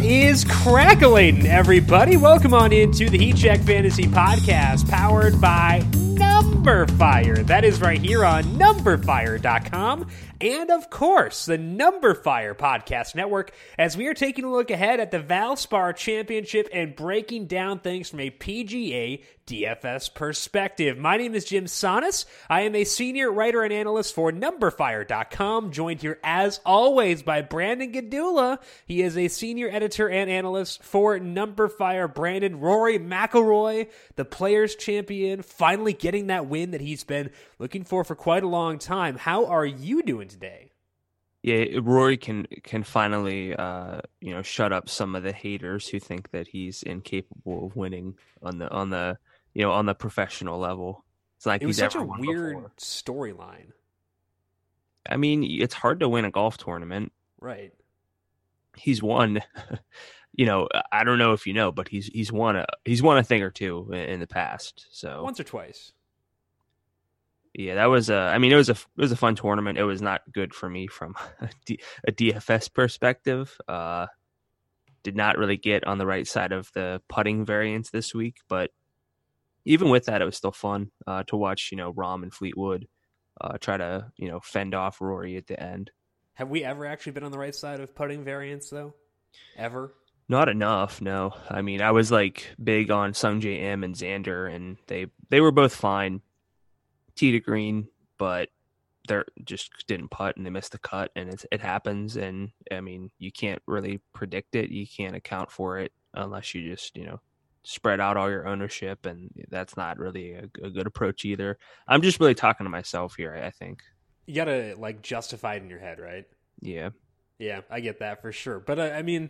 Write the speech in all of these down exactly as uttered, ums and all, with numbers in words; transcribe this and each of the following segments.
is crackling, everybody? Welcome on into the Heat Check Fantasy Podcast, powered by Numberfire. That is right here on Numberfire dot com. And, of course, the Numberfire Podcast Network, as we are taking a look ahead at the Valspar Championship and breaking down things from a P G A D F S perspective. My name is Jim Sonis. I am a senior writer and analyst for Numberfire dot com, joined here, as always, by Brandon Gadula. He is a senior editor and analyst for Numberfire. Brandon, Rory McIlroy, the Players Champion, finally getting that win that he's been looking for for quite a long time. How are you doing today? Yeah, Rory can can finally, uh, you know, shut up some of the haters who think that he's incapable of winning on the on the you know on the professional level. It's like it was he's such ever a won weird before. storyline. I mean, it's hard to win a golf tournament. Right. He's won. You know, I don't know if you know, but he's he's won a he's won a thing or two in, in the past. So once or twice. Yeah, that was a. I mean, it was a it was a fun tournament. It was not good for me from a, D, a D F S perspective. Uh, did not really get on the right side of the putting variance this week, but even with that, it was still fun uh, to watch. You know, Rahm and Fleetwood uh, try to you know fend off Rory at the end. Have we ever actually been on the right side of putting variance though? Ever? Not enough, no. I mean, I was like big on Sungjae Im and Xander, and they they were both fine. Tee to green, but they just didn't putt and they missed the cut, and it's, it happens. And I mean, you can't really predict it. You can't account for it unless you just, you know, spread out all your ownership, and that's not really a, a good approach either. I'm just really talking to myself here, I think. You gotta like justify it in your head, right? Yeah. Yeah, I get that for sure. But uh, I mean,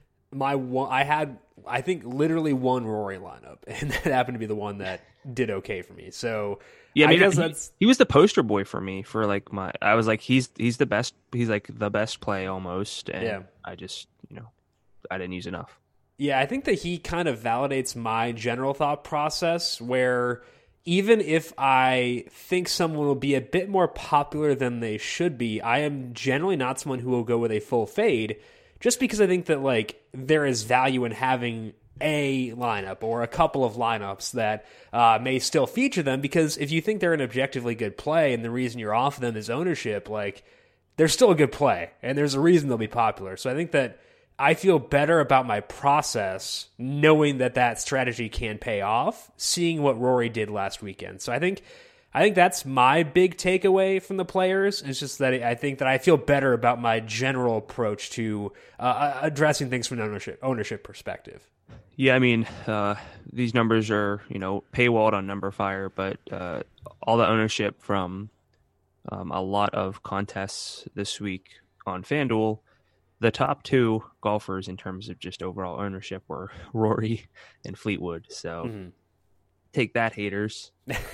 my one, I had, I think, literally one Rory lineup, and that happened to be the one that did okay for me. So yeah, I, mean, I guess he, that's he was the poster boy for me for like my. I was like, he's he's the best. He's like the best play almost, and yeah. I just you know I didn't use enough. Yeah, I think that he kind of validates my general thought process, where even if I think someone will be a bit more popular than they should be, I am generally not someone who will go with a full fade. Just because I think that like there is value in having a lineup or a couple of lineups that uh, may still feature them, because if you think they're an objectively good play and the reason you're off them is ownership, like they're still a good play and there's a reason they'll be popular. So I think that I feel better about my process knowing that that strategy can pay off, seeing what Rory did last weekend. So I think I think that's my big takeaway from the Players. It's just that I think that I feel better about my general approach to uh, addressing things from an ownership ownership perspective. Yeah, I mean, uh, these numbers are, you know, paywalled on Numberfire, but uh, all the ownership from um, a lot of contests this week on FanDuel, the top two golfers in terms of just overall ownership were Rory and Fleetwood. So mm-hmm. Take that, haters.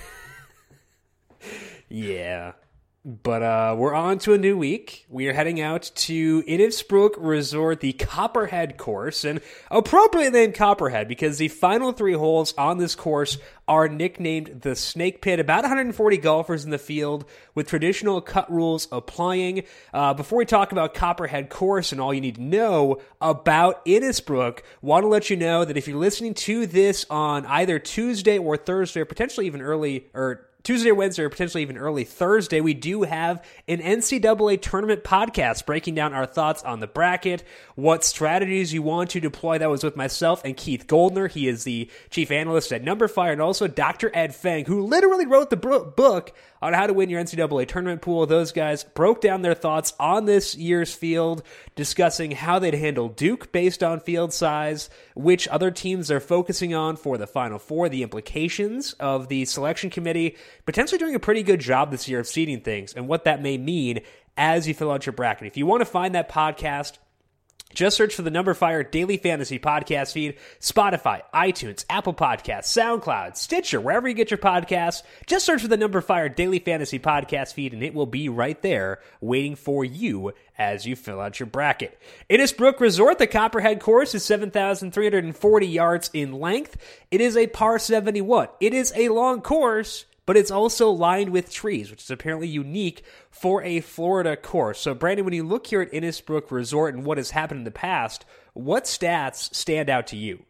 Yeah. But uh, we're on to a new week. We are heading out to Innisbrook Resort, the Copperhead course, and appropriately named Copperhead because the final three holes on this course are nicknamed the Snake Pit. About one hundred forty golfers in the field with traditional cut rules applying. Uh, before we talk about Copperhead course and all you need to know about Innisbrook, want to let you know that if you're listening to this on either Tuesday or Thursday, or potentially even early, or Tuesday or Wednesday, or potentially even early Thursday, we do have an N C double A tournament podcast breaking down our thoughts on the bracket, what strategies you want to deploy. That was with myself and Keith Goldner. He is the chief analyst at Numberfire, and also Doctor Ed Feng, who literally wrote the book on how to win your N C double A tournament pool. Those guys broke down their thoughts on this year's field, discussing how they'd handle Duke based on field size, which other teams they're focusing on for the Final Four, the implications of the selection committee, potentially doing a pretty good job this year of seeding things, and what that may mean as you fill out your bracket. If you want to find that podcast, just search for the Numberfire Daily Fantasy Podcast feed, Spotify, iTunes, Apple Podcasts, SoundCloud, Stitcher, wherever you get your podcasts. Just search for the Numberfire Daily Fantasy Podcast feed, and it will be right there waiting for you as you fill out your bracket. Innisbrook Resort, the Copperhead course, is seven thousand three hundred forty yards in length. It is a par seventy-one. It is a long course, but it's also lined with trees, which is apparently unique for a Florida course. So, Brandon, when you look here at Innisbrook Resort and what has happened in the past, what stats stand out to you?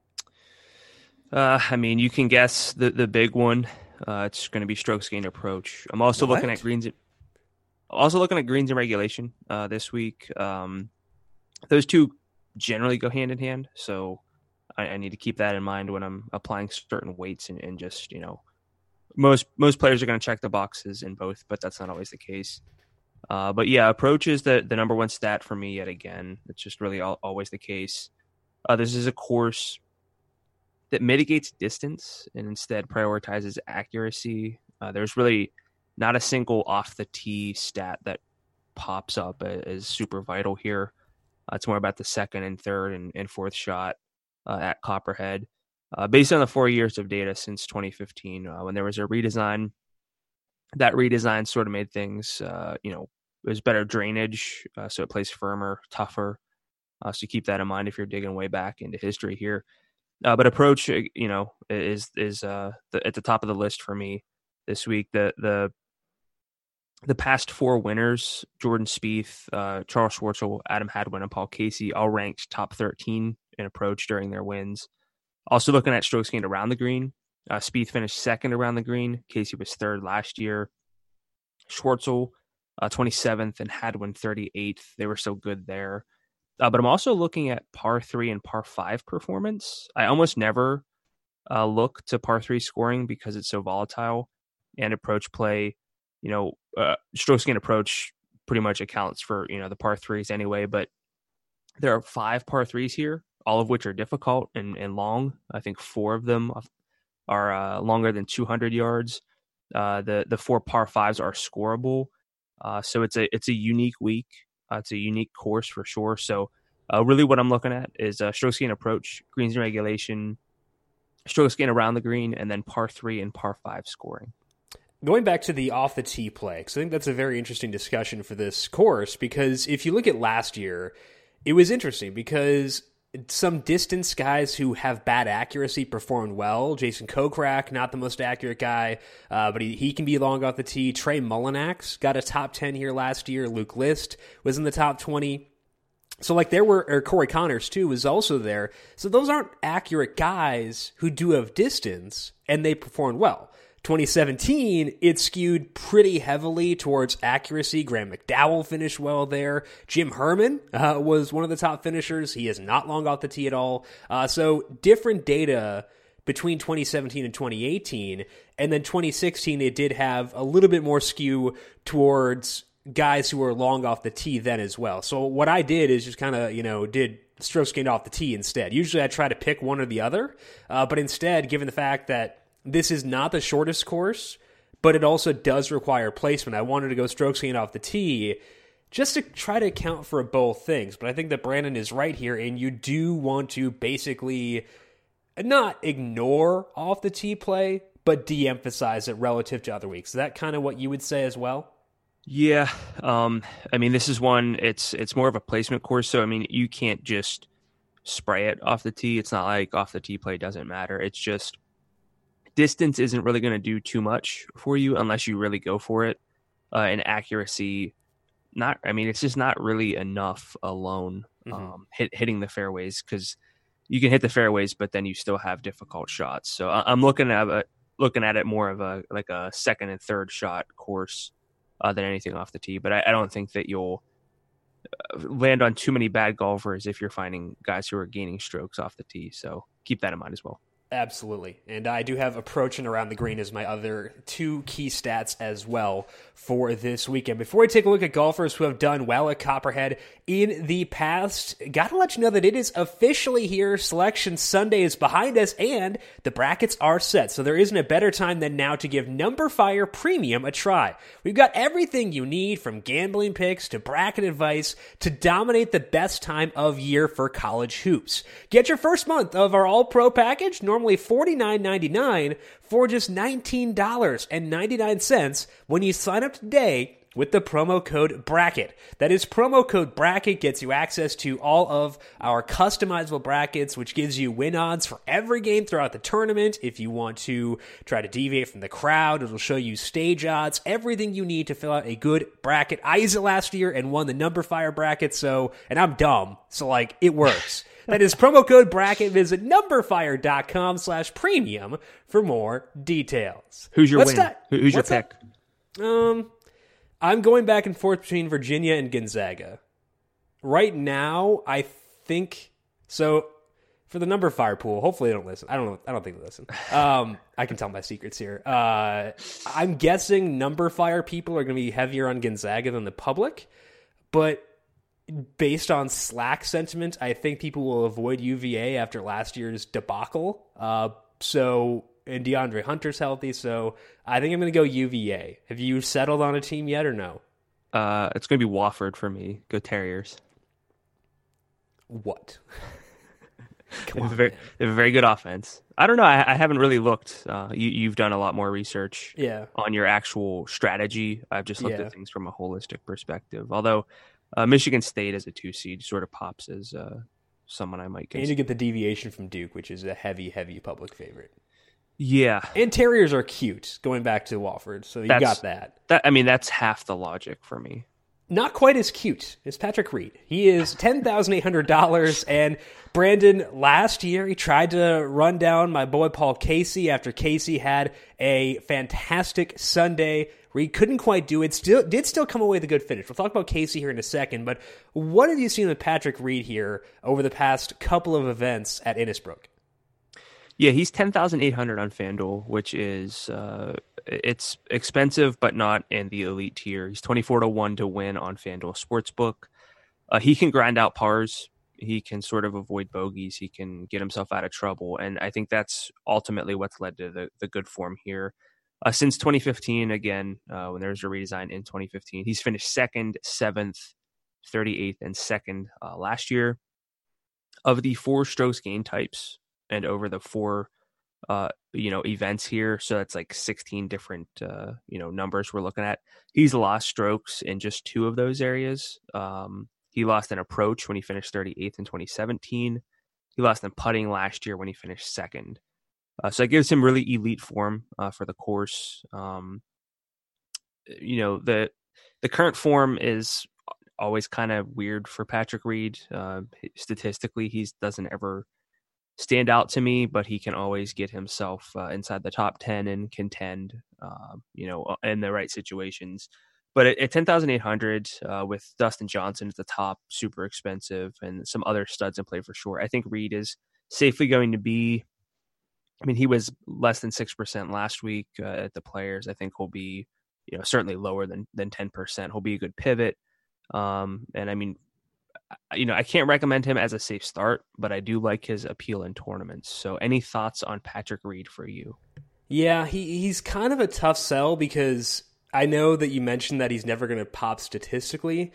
Uh, I mean, you can guess the, the big one. Uh, it's going to be strokes gained approach. I'm also what? looking at greens. Also looking at greens and regulation uh, this week. Um, those two generally go hand in hand, so I, I need to keep that in mind when I'm applying certain weights and, and just, you know, most most players are going to check the boxes in both, but that's not always the case. Uh, but yeah, approach is the, the number one stat for me yet again. It's just really all, always the case. Uh, this is a course that mitigates distance and instead prioritizes accuracy. Uh, there's really not a single off the tee stat that pops up as super vital here. Uh, it's more about the second and third and, and fourth shot uh, at Copperhead. Uh, based on the four years of data since twenty fifteen, uh, when there was a redesign, that redesign sort of made things, uh, you know, it was better drainage, uh, so it plays firmer, tougher. Uh, so keep that in mind if you're digging way back into history here. Uh, but approach, you know, is is uh, the, at the top of the list for me this week. The the the past four winners, Jordan Spieth, uh, Charles Schwartzel, Adam Hadwin, and Paul Casey, all ranked top thirteen in approach during their wins. Also looking at strokes gained around the green, uh, Spieth finished second around the green. Casey was third last year. Schwartzel, uh, twenty-seventh, and Hadwin thirty-eighth. They were so good there. Uh, but I'm also looking at par three and par five performance. I almost never uh, look to par three scoring because it's so volatile, and approach play, you know, uh, strokes gained approach pretty much accounts for, you know, the par threes anyway. But there are five par threes here, all of which are difficult and, and long. I think four of them are uh, longer than two hundred yards. Uh, the the four par fives are scoreable. Uh, so it's a it's a unique week. Uh, it's a unique course for sure. So uh, really what I'm looking at is uh, strokes gained approach, greens and regulation, strokes gained around the green, and then par three and par five scoring. Going back to the off the tee play, because I think that's a very interesting discussion for this course, because if you look at last year, it was interesting because some distance guys who have bad accuracy performed well. Jason Kokrak, not the most accurate guy, uh, but he, he can be long off the tee. Trey Mullinax got a top ten here last year. Luke List was in the top twenty. So like there were, or Corey Connors too was also there. So those aren't accurate guys who do have distance, and they performed well. twenty seventeen, it skewed pretty heavily towards accuracy. Graham McDowell finished well there. Jim Herman uh, was one of the top finishers. He is not long off the tee at all. Uh, so different data between twenty seventeen and twenty eighteen. And then twenty sixteen, it did have a little bit more skew towards guys who were long off the tee then as well. So what I did is just kind of, you know, did strokes gained off the tee instead. Usually I try to pick one or the other. Uh, but instead, given the fact that this is not the shortest course, but it also does require placement, I wanted to go strokes gained off the tee just to try to account for both things. But I think that Brandon is right here, and you do want to basically not ignore off the tee play, but de-emphasize it relative to other weeks. Is that kind of what you would say as well? Yeah. Um, I mean, this is one, it's it's more of a placement course, so I mean, you can't just spray it off the tee. It's not like off the tee play doesn't matter. It's just distance isn't really going to do too much for you unless you really go for it. Uh, and accuracy, not, I mean, it's just not really enough alone, mm-hmm. um, hit, hitting the fairways, because you can hit the fairways, but then you still have difficult shots. So I'm looking at it, looking at it more of a, like a second and third shot course uh, than anything off the tee. But I, I don't think that you'll land on too many bad golfers if you're finding guys who are gaining strokes off the tee. So keep that in mind as well. Absolutely. And I do have approach and around the green as my other two key stats as well for this weekend. Before we take a look at golfers who have done well at Copperhead in the past, got to let you know that it is officially here. Selection Sunday is behind us, and the brackets are set. So there isn't a better time than now to give Numberfire Premium a try. We've got everything you need, from gambling picks to bracket advice, to dominate the best time of year for college hoops. Get your first month of our All-Pro package, normally forty-nine ninety-nine, for just nineteen ninety-nine when you sign up today with the promo code BRACKET. That is promo code BRACKET gets you access to all of our customizable brackets, which gives you win odds for every game throughout the tournament. If you want to try to deviate from the crowd, it'll show you stage odds, everything you need to fill out a good bracket. I used it last year and won the Number Fire bracket, so, and I'm dumb, so like, it works. That is promo code BRACKET. Visit numberfire.com slash premium for more details. Who's your Let's win? Not, Who's your pick? That? Um... I'm going back and forth between Virginia and Gonzaga. Right now, I think so. For the Number Fire pool, hopefully they don't listen. I don't know. I don't think they listen. Um, I can tell my secrets here. Uh, I'm guessing Number Fire people are going to be heavier on Gonzaga than the public, but based on Slack sentiment, I think people will avoid U V A after last year's debacle. Uh, so. And DeAndre Hunter's healthy, so I think I'm going to go U V A. Have you settled on a team yet or no? Uh, it's going to be Wofford for me. Go Terriers. What? Come they, have on, very, they have a very good offense. I don't know. I, I haven't really looked. Uh, you, you've done a lot more research yeah. on your actual strategy. I've just looked yeah. at things from a holistic perspective. Although uh, Michigan State as a two seed sort of pops as uh, someone I might get. And you get the deviation from Duke, which is a heavy, heavy public favorite. Yeah. And Terriers are cute, going back to Wofford, so you that's, got that. that. I mean, that's half the logic for me. Not quite as cute as Patrick Reed. He is ten thousand eight hundred dollars, and Brandon, last year, he tried to run down my boy Paul Casey after Casey had a fantastic Sunday. Reed couldn't quite do it, still did still come away with a good finish. We'll talk about Casey here in a second, but what have you seen with Patrick Reed here over the past couple of events at Innisbrook? Yeah, he's ten thousand eight hundred on FanDuel, which is uh, it's expensive, but not in the elite tier. He's twenty-four to one to win on FanDuel Sportsbook. Uh, he can grind out pars. He can sort of avoid bogeys. He can get himself out of trouble. And I think that's ultimately what's led to the, the good form here. Uh, since twenty fifteen, again, uh, when there was a redesign in twenty fifteen, he's finished second, seventh, thirty-eighth, and second uh, last year. Of the four strokes gain types, and over the four, uh, you know, events here, so that's like sixteen different, uh, you know, numbers we're looking at. He's lost strokes in just two of those areas. Um, he lost an approach when he finished thirty-eighth in twenty seventeen. He lost in putting last year when he finished second. Uh, so it gives him really elite form uh, for the course. Um, you know, the the current form is always kind of weird for Patrick Reed. Uh, statistically, he doesn't ever stand out to me, but he can always get himself uh, inside the top ten and contend, uh, you know, in the right situations. But at, at ten thousand eight hundred, uh, with Dustin Johnson at the top, super expensive, and some other studs in play for sure, I think Reed is safely going to be, I mean, he was less than six percent last week uh, at the Players. I think he'll be, you know, certainly lower than, than ten percent. He'll be a good pivot. Um, and I mean, you know, I can't recommend him as a safe start, but I do like his appeal in tournaments. So any thoughts on Patrick Reed for you? Yeah, he he's kind of a tough sell because I know that you mentioned that he's never going to pop statistically.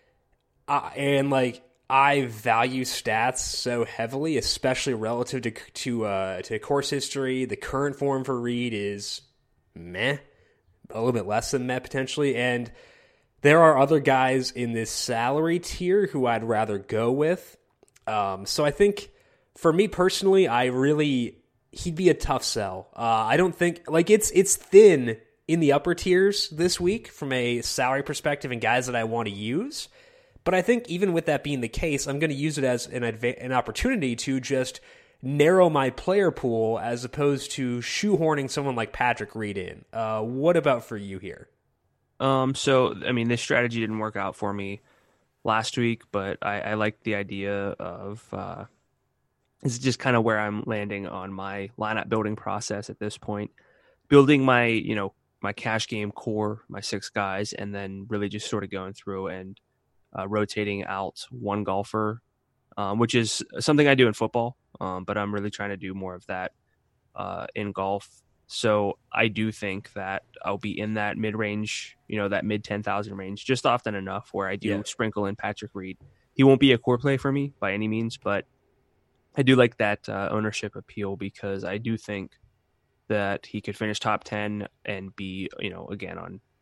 Uh, and like, I value stats so heavily, especially relative to to uh, to course history. The current form for Reed is meh, a little bit less than meh potentially, and there are other guys in this salary tier who I'd rather go with. Um, so I think for me personally, I really he'd be a tough sell. Uh, I don't think like it's it's thin in the upper tiers this week from a salary perspective and guys that I want to use. But I think even with that being the case, I'm going to use it as an adva- an opportunity to just narrow my player pool as opposed to shoehorning someone like Patrick Reed in. Uh, what about for you here? Um, so, I mean, this strategy didn't work out for me last week, but I, I like the idea of, uh, this is just kind of where I'm landing on my lineup building process at this point, building my, you know, my cash game core, my six guys, and then really just sort of going through and uh, rotating out one golfer, um, which is something I do in football. Um, but I'm really trying to do more of that, uh, in golf. So I do think that I'll be in that mid-range, you know, that mid ten thousand range, just often enough where I do yeah. sprinkle in Patrick Reed. He won't be a core play for me by any means, but I do like that uh, ownership appeal because I do think that he could finish top ten and be, you know, again on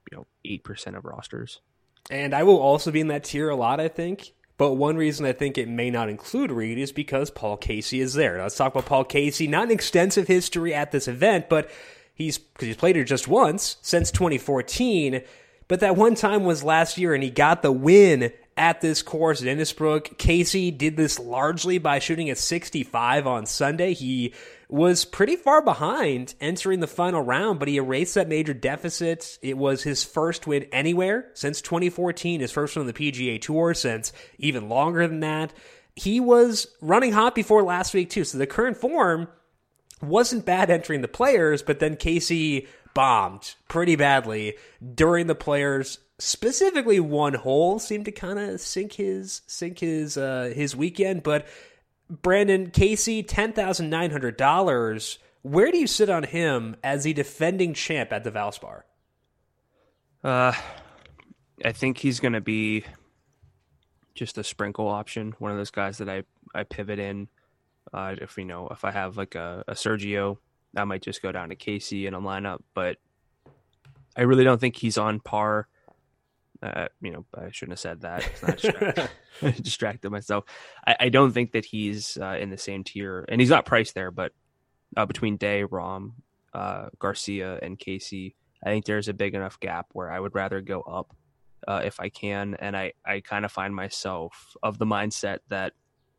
you know, eight percent of rosters. And I will also be in that tier a lot, I think. But one reason I think it may not include Reed is because Paul Casey is there. Now, let's talk about Paul Casey. Not an extensive history at this event, but he's because he's played it just once since twenty fourteen. But that one time was last year, and he got the win at this course at Innisbrook. Casey did this largely by shooting at sixty-five on Sunday. He was pretty far behind entering the final round, but he erased that major deficit. It was his first win anywhere since twenty fourteen, his first one on the P G A Tour since even longer than that. He was running hot before last week, too, so the current form wasn't bad entering the Players, but then Casey bombed pretty badly during the Players. Specifically, one hole seemed to kind of sink his sink his uh, his weekend, but Brandon, Casey, ten thousand nine hundred dollars. Where do you sit on him as the defending champ at the Valspar? Uh, I think he's going to be just a sprinkle option. One of those guys that I, I pivot in. Uh, if you know, if I have like a, a Sergio, I might just go down to Casey in a lineup. But I really don't think he's on par. Uh, you know, I shouldn't have said that. It's not distracted. I distracted myself. I, I don't think that he's uh, in the same tier, and he's not priced there. But uh, between Day, Rahm, uh, Garcia, and Casey, I think there's a big enough gap where I would rather go up uh, if I can. And I, I kind of find myself of the mindset that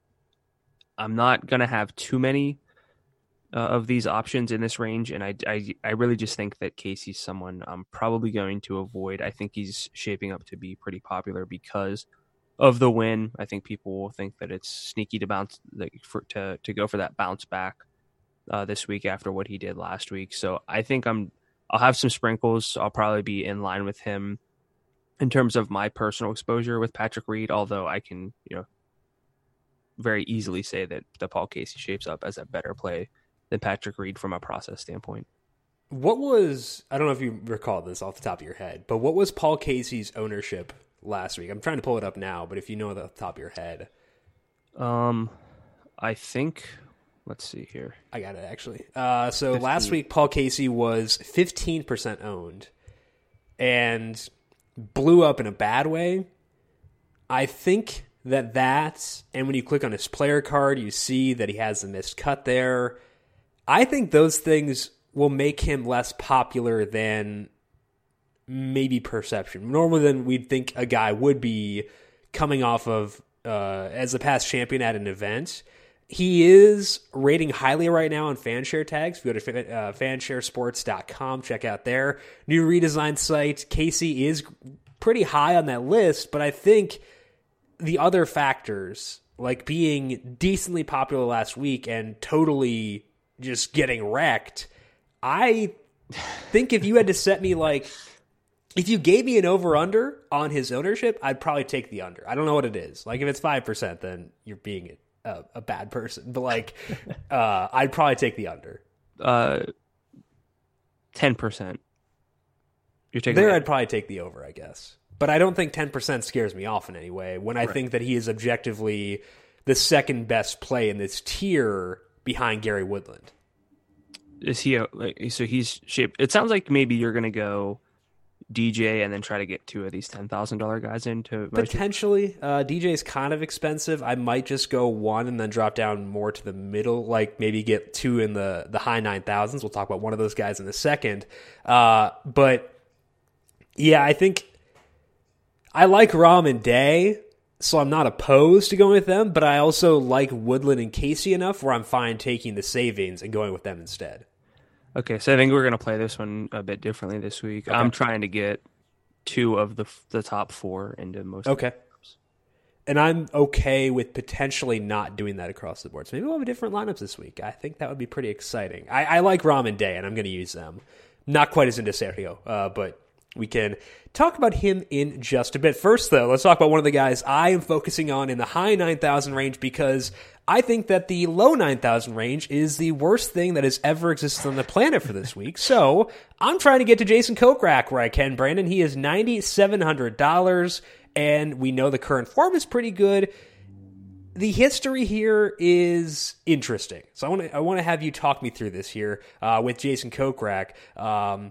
I'm not gonna have too many uh, of these options in this range, and I, I, I really just think that Casey's someone I'm probably going to avoid. I think he's shaping up to be pretty popular because of the win. I think people will think that it's sneaky to bounce like, for, to to go for that bounce back uh, this week after what he did last week. So I think I'm I'll have some sprinkles. I'll probably be in line with him in terms of my personal exposure with Patrick Reed, although I can you know very easily say that the Paul Casey shapes up as a better play than Patrick Reed from a process standpoint. What was, I don't know if you recall this off the top of your head, but what was Paul Casey's ownership last week? I'm trying to pull it up now, but if you know it off the top of your head. Um, I think, let's see here. I got it, actually. Uh, so fifteen last week, Paul Casey was fifteen percent owned and blew up in a bad way. I think that that, and when you click on his player card, you see that he has a missed cut there. I think those things will make him less popular than maybe perception. Normally than we'd think a guy would be coming off of uh, as a past champion at an event. He is rating highly right now on Fanshare tags. If you go to uh, fanshare sports dot com, check out their new redesigned site. Casey is pretty high on that list, but I think the other factors, like being decently popular last week and totally just getting wrecked, I think if you had to set me like, if you gave me an over-under on his ownership, I'd probably take the under. I don't know what it is. Like if it's five percent, then you're being a, a bad person. But like, uh, I'd probably take the under. Uh, ten percent. You're taking there. that. I'd probably take the over, I guess. But I don't think ten percent scares me off in any way when I right. think that he is objectively the second best play in this tier behind Gary Woodland. Is he a, like so? He's shaped. It sounds like maybe you're going to go D J and then try to get two of these ten thousand dollar guys into potentially. Uh, D J is kind of expensive. I might just go one and then drop down more to the middle, like maybe get two in the the high nine thousands. We'll talk about one of those guys in a second. Uh, but yeah, I think I like Rahm and Day, so I'm not opposed to going with them, but I also like Woodland and Casey enough where I'm fine taking the savings and going with them instead. Okay, so I think we're going to play this one a bit differently this week. Okay. I'm trying to get two of the the top four into most okay. of the lineups. And I'm okay with potentially not doing that across the board. So maybe we'll have different lineups this week. I think that would be pretty exciting. I, I like Rahm and Day, and I'm going to use them. Not quite as into Sergio, uh, but we can talk about him in just a bit. First, though, let's talk about one of the guys I am focusing on in the high nine thousand range because I think that the low nine thousand range is the worst thing that has ever existed on the planet for this week. So I'm trying to get to Jason Kokrak where I can, Brandon. He is nine thousand seven hundred dollars, and we know the current form is pretty good. The history here is interesting. So I want to I want to have you talk me through this here uh, with Jason Kokrak. Um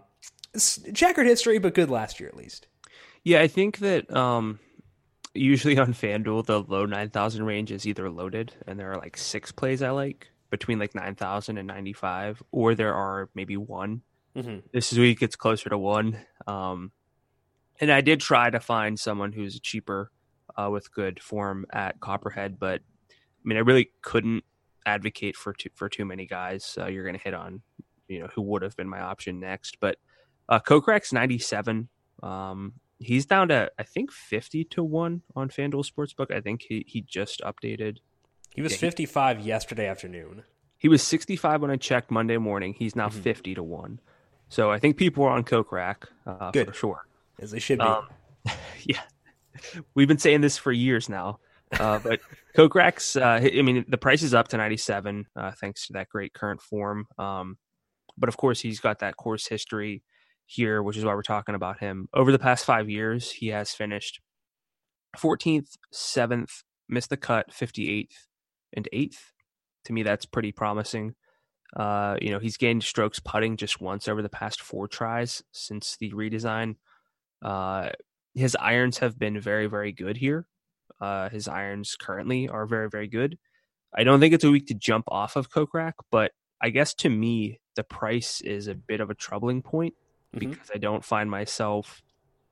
checkered history, but good last year at least. Yeah, I think that um, usually on FanDuel, the low nine thousand range is either loaded, and there are like six plays I like between like nine thousand and ninety-five, or there are maybe one. Mm-hmm. This week it's closer to one. Um, and I did try to find someone who's cheaper uh, with good form at Copperhead, but I mean, I really couldn't advocate for too, for too many guys. Uh, you're going to hit on, you know, who would have been my option next. But uh, Kokrak's ninety-seven. Um, he's down to, I think, fifty to one on FanDuel Sportsbook. I think he, he just updated. He was yeah, fifty-five he, yesterday afternoon. He was sixty-five when I checked Monday morning. He's now mm-hmm. fifty to one. So I think people are on Kokrak uh, Good. for sure. As they should be. Um, yeah. We've been saying this for years now. Uh, but Kokrak's, uh, I mean, the price is up to ninety-seven uh, thanks to that great current form. Um, but of course, he's got that course history here, which is why we're talking about him. Over the past five years, he has finished fourteenth, seventh, missed the cut, fifty-eighth, and eighth. To me, that's pretty promising. Uh, you know, he's gained strokes putting just once over the past four tries since the redesign. Uh, his irons have been very, very good here. Uh, his irons currently are very, very good. I don't think it's a week to jump off of Kokrak, but I guess to me, the price is a bit of a troubling point mm-hmm. because I don't find myself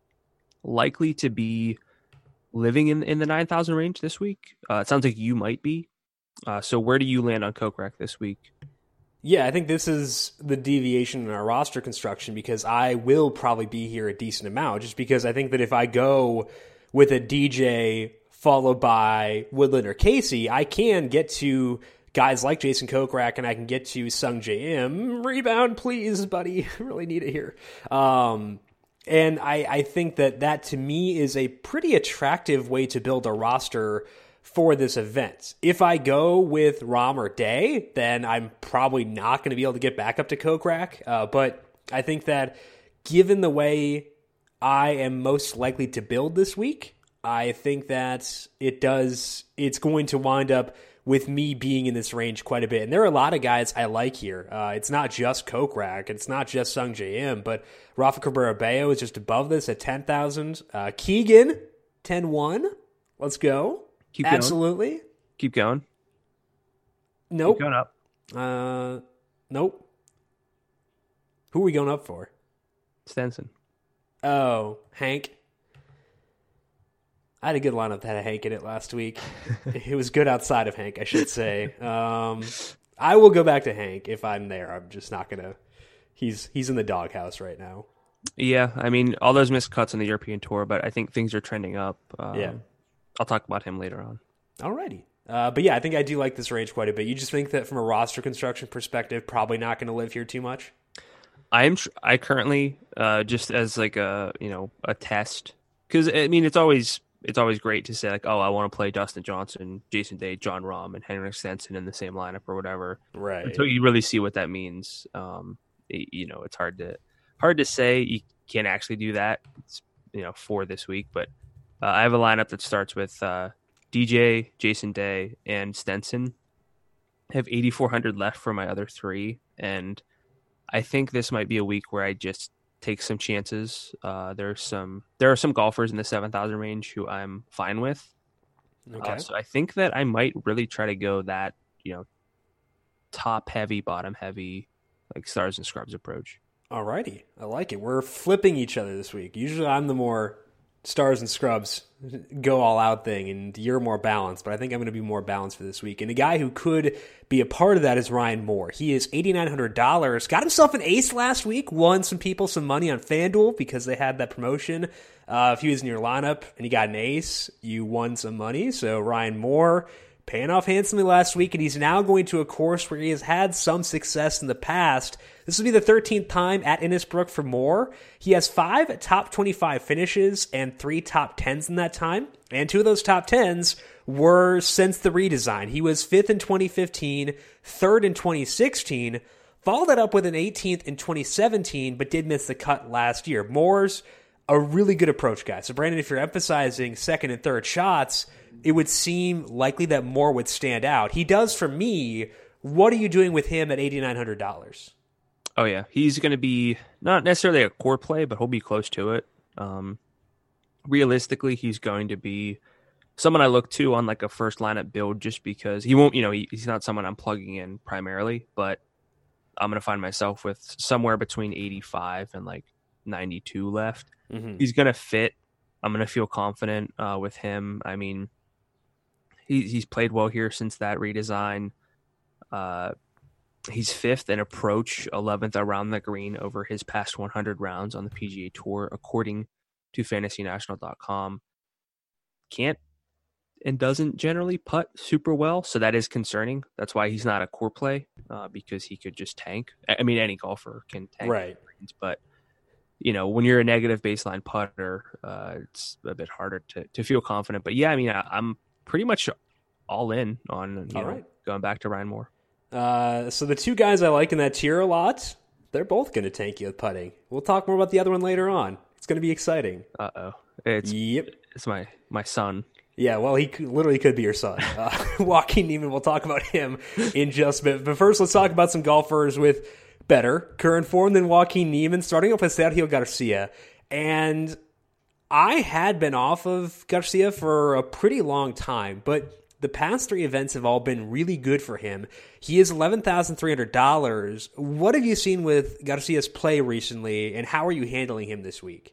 likely to be living in, in the nine thousand range this week. Uh, it sounds like you might be. Uh, so where do you land on Kokrak this week? Yeah, I think this is the deviation in our roster construction because I will probably be here a decent amount just because I think that if I go with a D J followed by Woodland or Casey, I can get to guys like Jason Kokrak and I can get to Sung J M. Rebound, please, buddy. I really need it here. Um, and I, I think that that to me is a pretty attractive way to build a roster for this event. If I go with Rahm or Day, then I'm probably not going to be able to get back up to Kokrak. Uh, but I think that given the way I am most likely to build this week, I think that it does, it's going to wind up with me being in this range quite a bit. And there are a lot of guys I like here. Uh, it's not just Kokrak, it's not just Sung J M, but Rafa Cabrera Bello is just above this at ten thousand. Uh, Keegan, ten one. Let's go. Keep Absolutely. Going. Keep going. Nope. Keep going up. Uh, nope. Who are we going up for? Stenson. Oh, Hank. I had a good lineup that had Hank in it last week. It was good outside of Hank, I should say. Um, I will go back to Hank if I'm there. I'm just not going to. He's he's in the doghouse right now. Yeah, I mean, all those missed cuts on the European Tour, but I think things are trending up. Um, yeah. I'll talk about him later on. Alrighty. Uh, but yeah, I think I do like this range quite a bit. You just think that from a roster construction perspective, probably not going to live here too much? I am. Tr- I currently, uh, just as like a, you know, a test, because I mean, it's always it's always great to say like, oh, I want to play Dustin Johnson, Jason Day, John Rahm, and Henrik Stenson in the same lineup or whatever. Right. Until you really see what that means, um, it, you know, it's hard to hard to say. You can't actually do that, it's, you know, for this week, but. Uh, I have a lineup that starts with uh, D J, Jason Day, and Stenson. I have eighty-four hundred left for my other three, and I think this might be a week where I just take some chances. Uh, there's some there are some golfers in the seven thousand range who I'm fine with. Okay. Uh, so I think that I might really try to go that, you know, top heavy, bottom heavy, like stars and scrubs approach. Alrighty, I like it. We're flipping each other this week. Usually I'm the more stars and scrubs go all out thing, and you're more balanced, but I think I'm going to be more balanced for this week. And a guy who could be a part of that is Ryan Moore. He is eight thousand nine hundred dollars, got himself an ace last week, won some people some money on FanDuel because they had that promotion. Uh, if he was in your lineup and he got an ace, you won some money. So Ryan Moore paying off handsomely last week, and he's now going to a course where he has had some success in the past. This will be the thirteenth time at Innisbrook for Moore. He has five top twenty-five finishes and three top tens in that time, and two of those top tens were since the redesign. He was fifth in twenty fifteen, third in twenty sixteen, followed that up with an eighteenth in twenty seventeen, but did miss the cut last year. Moore's a really good approach guy. So Brandon, if you're emphasizing second and third shots, it would seem likely that Moore would stand out. He does for me. What are you doing with him at eight thousand nine hundred dollars? Oh yeah, he's going to be not necessarily a core play, but he'll be close to it. Um, realistically, he's going to be someone I look to on like a first lineup build, just because he won't, you know, he, he's not someone I'm plugging in primarily, but I'm going to find myself with somewhere between eighty-five and like ninety-two left. Mm-hmm. He's going to fit. I'm going to feel confident uh, with him. I mean, he, he's played well here since that redesign. Uh, he's fifth in approach, eleventh around the green over his past one hundred rounds on the P G A Tour, according to fantasy national dot com. Can't and doesn't generally putt super well, so that is concerning. That's why he's not a core play, uh, because he could just tank. I mean, any golfer can tank, Right? But you know, when you're a negative baseline putter, uh, it's a bit harder to to feel confident. But yeah, I mean, I, I'm pretty much all in on you All know right. going back to Ryan Moore. Uh, so the two guys I like in that tier a lot, they're both going to tank you with putting. We'll talk more about the other one later on. It's going to be exciting. Uh oh, it's Yep. it's my my son. Yeah, well, he could, literally could be your son. Uh, Joaquin Niemann, we'll talk about him in just a bit. But first, let's talk about some golfers with better current form than Joaquin Niemann, starting off with Sergio Garcia. And I had been off of Garcia for a pretty long time, but the past three events have all been really good for him. He is eleven thousand three hundred dollars. What have you seen with Garcia's play recently, and how are you handling him this week?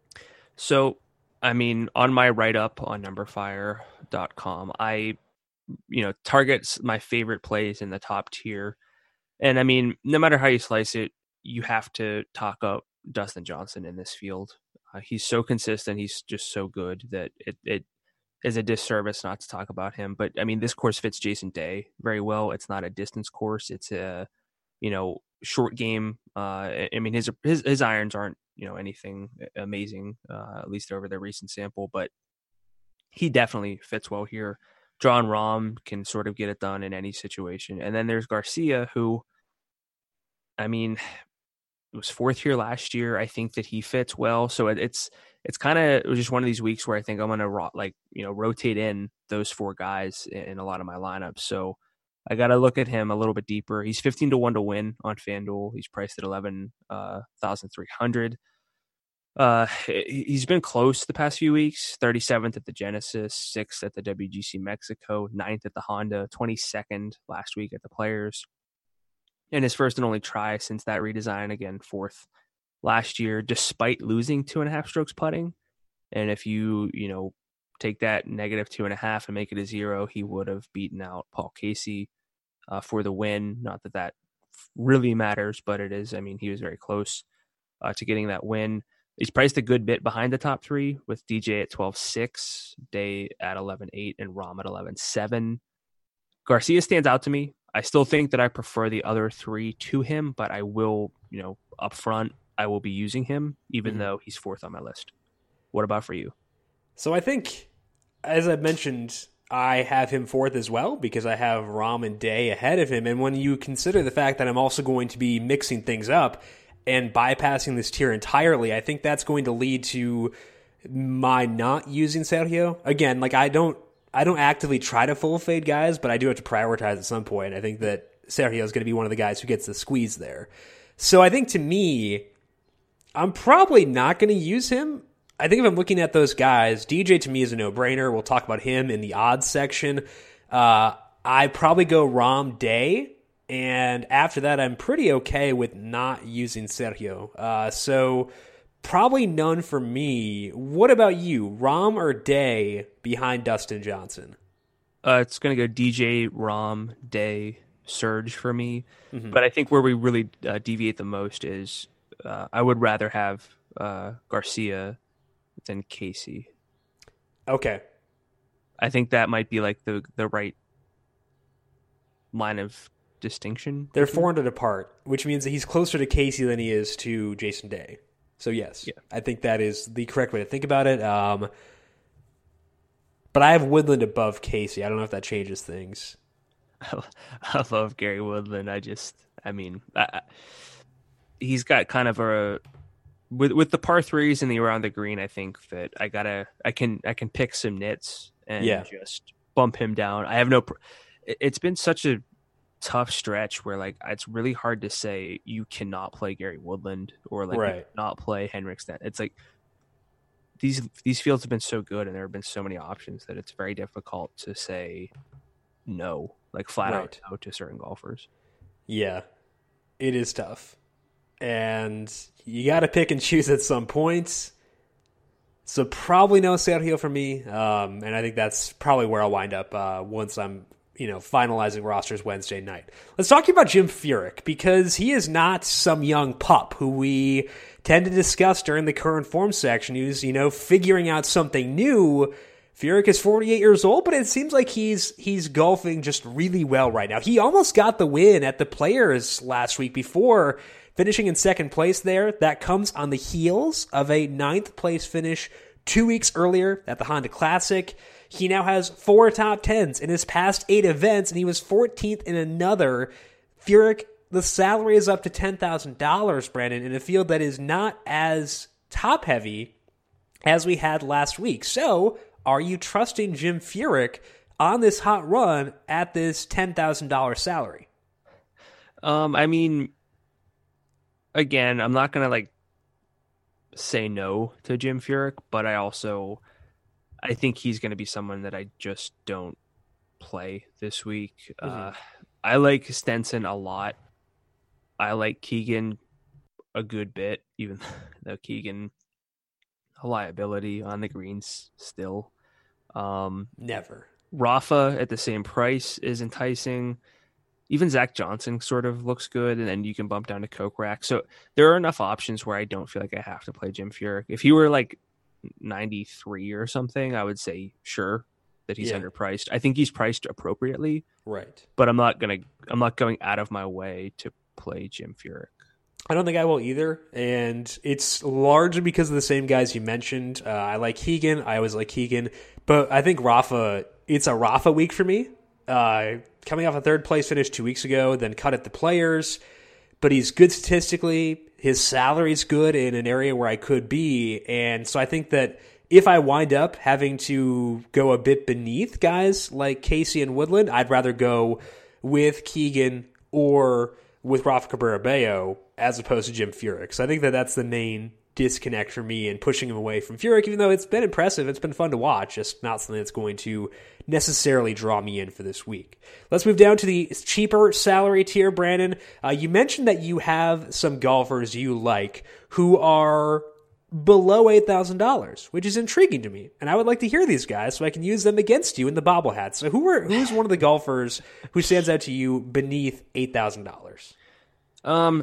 So, I mean, on my write-up on number fire dot com, I, you know, targets my favorite plays in the top tier. And I mean, no matter how you slice it, you have to talk up Dustin Johnson in this field. Uh, he's so consistent. He's just so good that it, it is a disservice not to talk about him. But I mean, this course fits Jason Day very well. It's not a distance course. It's a, you know, short game. Uh, I mean, his, his, his irons aren't, you know, anything amazing, uh, at least over the recent sample, but he definitely fits well here. Jon Rahm can sort of get it done in any situation. And then there's Garcia, who, I mean, was fourth here last year. I think that he fits well. So it, it's, it's kind of it was just one of these weeks where I think I'm going to like, you know, rotate in those four guys in, in a lot of my lineups. So I got to look at him a little bit deeper. He's fifteen to one to win on FanDuel. He's priced at eleven thousand three hundred. Uh, he's been close the past few weeks. thirty-seventh at the Genesis, sixth at the W G C Mexico, ninth at the Honda, twenty-second last week at the Players. And his first and only try since that redesign, again, fourth last year, despite losing two and a half strokes putting. And if you, you know, take that negative two and a half and make it a zero, he would have beaten out Paul Casey uh, for the win. Not that that really matters, but it is. I mean, he was very close uh, to getting that win. He's priced a good bit behind the top three, with D J at twelve six, Day at eleven eight, and Rahm at eleven seven. Garcia stands out to me. I still think that I prefer the other three to him, but I will, you know, up front, I will be using him, even mm-hmm. though he's fourth on my list. What about for you? So I think, as I mentioned, I have him fourth as well, because I have Rahm and Day ahead of him. And when you consider the fact that I'm also going to be mixing things up and bypassing this tier entirely, I think that's going to lead to my not using Sergio. Again, like I don't I don't actively try to full fade guys, but I do have to prioritize at some point. I think that Sergio is going to be one of the guys who gets the squeeze there. So I think to me, I'm probably not going to use him. I think if I'm looking at those guys, D J to me is a no-brainer. We'll talk about him in the odds section. Uh, I probably go Rahm Day. And after that, I'm pretty okay with not using Sergio. Uh, so probably none for me. What about you? Rahm or Day behind Dustin Johnson? Uh, it's going to go D J, Rahm, Day, Serge for me. Mm-hmm. But I think where we really uh, deviate the most is uh, I would rather have uh, Garcia than Casey. Okay. I think that might be like the, the right line of distinction. They're four hundred apart, which means that he's closer to Casey than he is to Jason Day. So yes, yeah. I think that is the correct way to think about it. Um, but I have Woodland above Casey. I don't know if that changes things. I love Gary Woodland. I just, I mean, I, he's got kind of a with with the par threes and the around the green. I think that I gotta, I can, I can pick some nits and yeah. just bump him down. I have no. It's been such a tough stretch where like it's really hard to say you cannot play Gary Woodland or like Right. not play Henrik Stenson. It's like these these fields have been so good and there have been so many options that it's very difficult to say no, like flat Right. out no to certain golfers. Yeah, it is tough. And you got to pick and choose at some points. So probably no Sergio for me. Um, and I think that's probably where I'll wind up uh, once I'm, you know, finalizing rosters Wednesday night. Let's talk about Jim Furyk, because he is not some young pup who we tend to discuss during the current form section. He's, you know, figuring out something new. Furyk is forty-eight years old, but it seems like he's he's golfing just really well right now. He almost got the win at the Players last week before finishing in second place there. That comes on the heels of a ninth place finish two weeks earlier at the Honda Classic. He now has four top tens in his past eight events, and he was fourteenth in another. Furyk, the salary is up to ten thousand dollars, Brandon, in a field that is not as top-heavy as we had last week. So, are you trusting Jim Furyk on this hot run at this ten thousand dollars salary? Um, I mean, again, I'm not going to like say no to Jim Furyk, but I also, I think he's going to be someone that I just don't play this week. Mm-hmm. Uh, I like Stenson a lot. I like Keegan a good bit, even though Keegan, a liability on the greens still. Um, Never. Rafa at the same price is enticing. Even Zach Johnson sort of looks good, and then you can bump down to Kokrak. So there are enough options where I don't feel like I have to play Jim Furyk. If he were like ninety-three or something, I would say sure that he's yeah. underpriced. I think he's priced appropriately, right? But I'm not gonna. I'm not going out of my way to play Jim Furyk. I don't think I will either, and it's largely because of the same guys you mentioned. Uh, I like Keegan. I always like Keegan, but I think Rafa. It's a Rafa week for me. Uh, coming off a third place finish two weeks ago, then cut at the Players, but he's good statistically. His salary's good in an area where I could be, and so I think that if I wind up having to go a bit beneath guys like Casey and Woodland, I'd rather go with Keegan or with Rafa Cabrera Bello as opposed to Jim Furyk. So I think that that's the main disconnect for me in pushing him away from Furyk, even though it's been impressive. It's been fun to watch, just not something that's going to necessarily draw me in for this week. Let's move down to the cheaper salary tier, Brandon. Uh, you mentioned that you have some golfers you like who are below eight thousand dollars, which is intriguing to me. And I would like to hear these guys so I can use them against you in the bobble hat. So who are who's one of the golfers who stands out to you beneath eight thousand dollars? Um,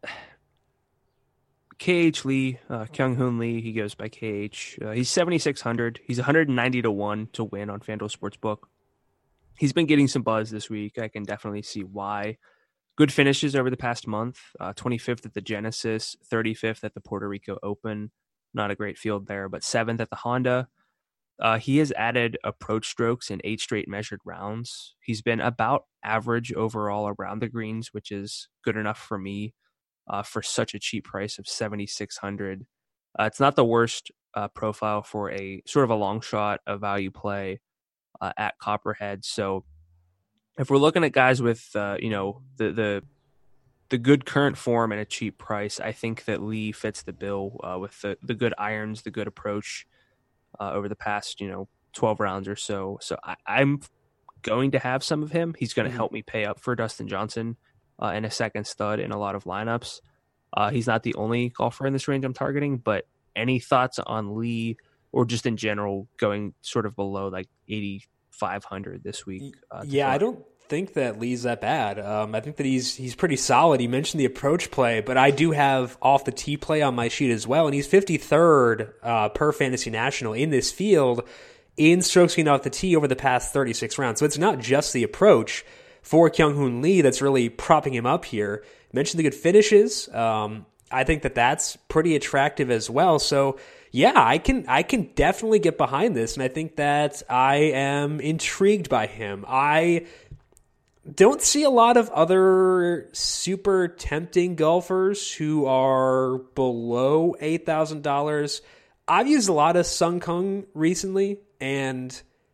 K H Lee, uh, Kyung-Hoon Lee, he goes by K H. Uh, he's seventy-six hundred. He's one hundred ninety to one to win on FanDuel Sportsbook. He's been getting some buzz this week. I can definitely see why. Good finishes over the past month. Uh, twenty-fifth at the Genesis, thirty-fifth at the Puerto Rico Open. Not a great field there, but seventh at the Honda. Uh, he has added approach strokes in eight straight measured rounds. He's been about average overall around the greens, which is good enough for me uh, for such a cheap price of seventy-six hundred. Uh, it's not the worst uh, profile for a sort of a long shot, a value play uh, at Copperhead. So if we're looking at guys with, uh, you know, the, the the good current form and a cheap price, I think that Lee fits the bill uh, with the, the good irons, the good approach uh, over the past, you know, twelve rounds or so. So I, I'm going to have some of him. He's going to mm-hmm. help me pay up for Dustin Johnson uh, and a second stud in a lot of lineups. Uh, he's not the only golfer in this range I'm targeting, but any thoughts on Lee or just in general going sort of below like eighty-five hundred this week? Uh, yeah, I don't think that Lee's that bad. Um, I think that he's he's pretty solid. He mentioned the approach play, but I do have off the tee play on my sheet as well, and he's fifty-third uh, per Fantasy National in this field in strokes gained off the tee over the past thirty-six rounds. So it's not just the approach for Kyung-Hoon Lee that's really propping him up here. Mentioned the good finishes. Um, I think that that's pretty attractive as well. So yeah, I can I can definitely get behind this, and I think that I am intrigued by him. I don't see a lot of other super tempting golfers who are below eight thousand dollars. I've used a lot of Sung Kung recently, and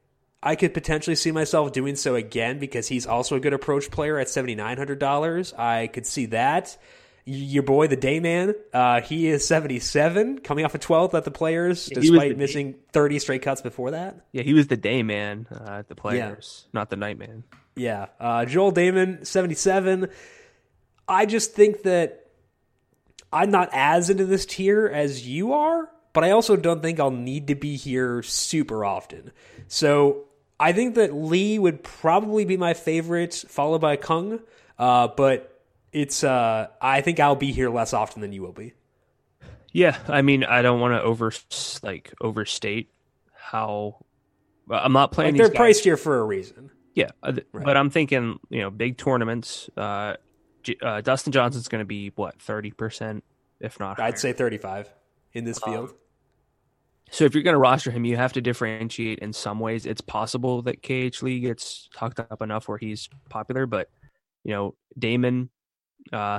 I could potentially see myself doing so again because he's also a good approach player at seven thousand nine hundred dollars. I could see that. Your boy, the Dayman, uh, he is seventy-seven, coming off a twelfth at the Players, yeah, despite missing day. thirty straight cuts before that. Yeah, he was the Dayman uh, at the Players, yeah. not the Nightman. Yeah, uh, Joel Dahmen, seventy-seven. I just think that I'm not as into this tier as you are, but I also don't think I'll need to be here super often. So I think that Lee would probably be my favorite, followed by Kung, uh, but it's uh, I think I'll be here less often than you will be. Yeah, I mean, I don't want to over like overstate how I'm not playing. Like they're these priced guys. here for a reason. Yeah, right. But I'm thinking, you know, big tournaments. Uh, uh, Dustin Johnson's going to be what thirty percent, if not. I'd higher. say thirty-five in this field. Um, so if you're going to roster him, you have to differentiate in some ways. It's possible that K H Lee gets talked up enough where he's popular, but you know, Dahmen. Uh,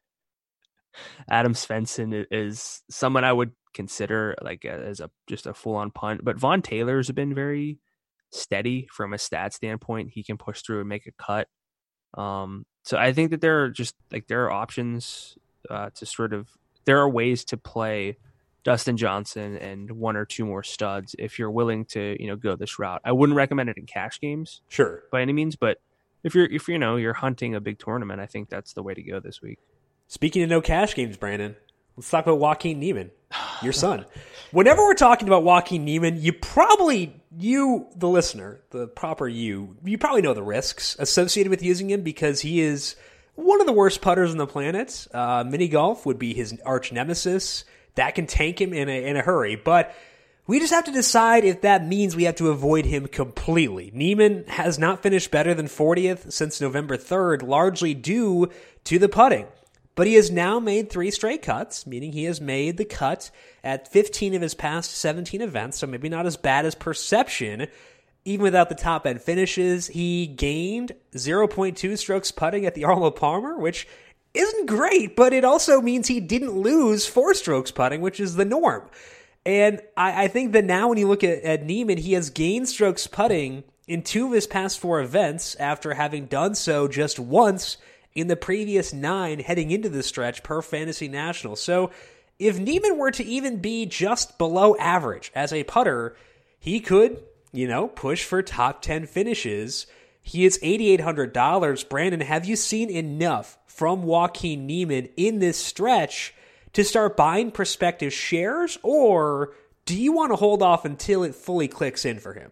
Adam Svensson is someone I would consider like as a just a full on punt, but Vaughn Taylor's been very steady from a stat standpoint. He can push through and make a cut. Um, so I think that there are just like there are options uh, to sort of there are ways to play Dustin Johnson and one or two more studs if you're willing to you know go this route. I wouldn't recommend it in cash games, sure, by any means, but If you're if you know you're hunting a big tournament, I think that's the way to go this week. Speaking of no cash games, Brandon, let's talk about Joaquin Niemann, your son. Whenever we're talking about Joaquin Niemann, you probably you the listener, the proper you, you probably know the risks associated with using him because he is one of the worst putters on the planet. Uh, mini golf would be his arch nemesis. That can tank him in a in a hurry, but we just have to decide if that means we have to avoid him completely. Niemann has not finished better than fortieth since November third, largely due to the putting. But he has now made three straight cuts, meaning he has made the cut at fifteen of his past seventeen events, so maybe not as bad as perception. Even without the top-end finishes, he gained zero point two strokes putting at the Arnold Palmer, which isn't great, but it also means he didn't lose four strokes putting, which is the norm. And I, I think that now when you look at, at Niemann, he has gained strokes putting in two of his past four events after having done so just once in the previous nine heading into the stretch per Fantasy National. So if Niemann were to even be just below average as a putter, he could, you know, push for top ten finishes. He is eight thousand eight hundred dollars. Brandon, have you seen enough from Joaquin Niemann in this stretch to start buying prospective shares, or do you want to hold off until it fully clicks in for him?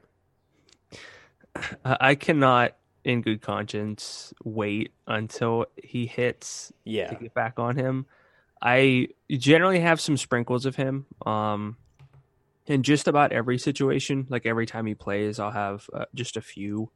I cannot, in good conscience, wait until he hits yeah. to get back on him. I generally have some sprinkles of him. Um, in just about every situation, like every time he plays, I'll have uh, just a few.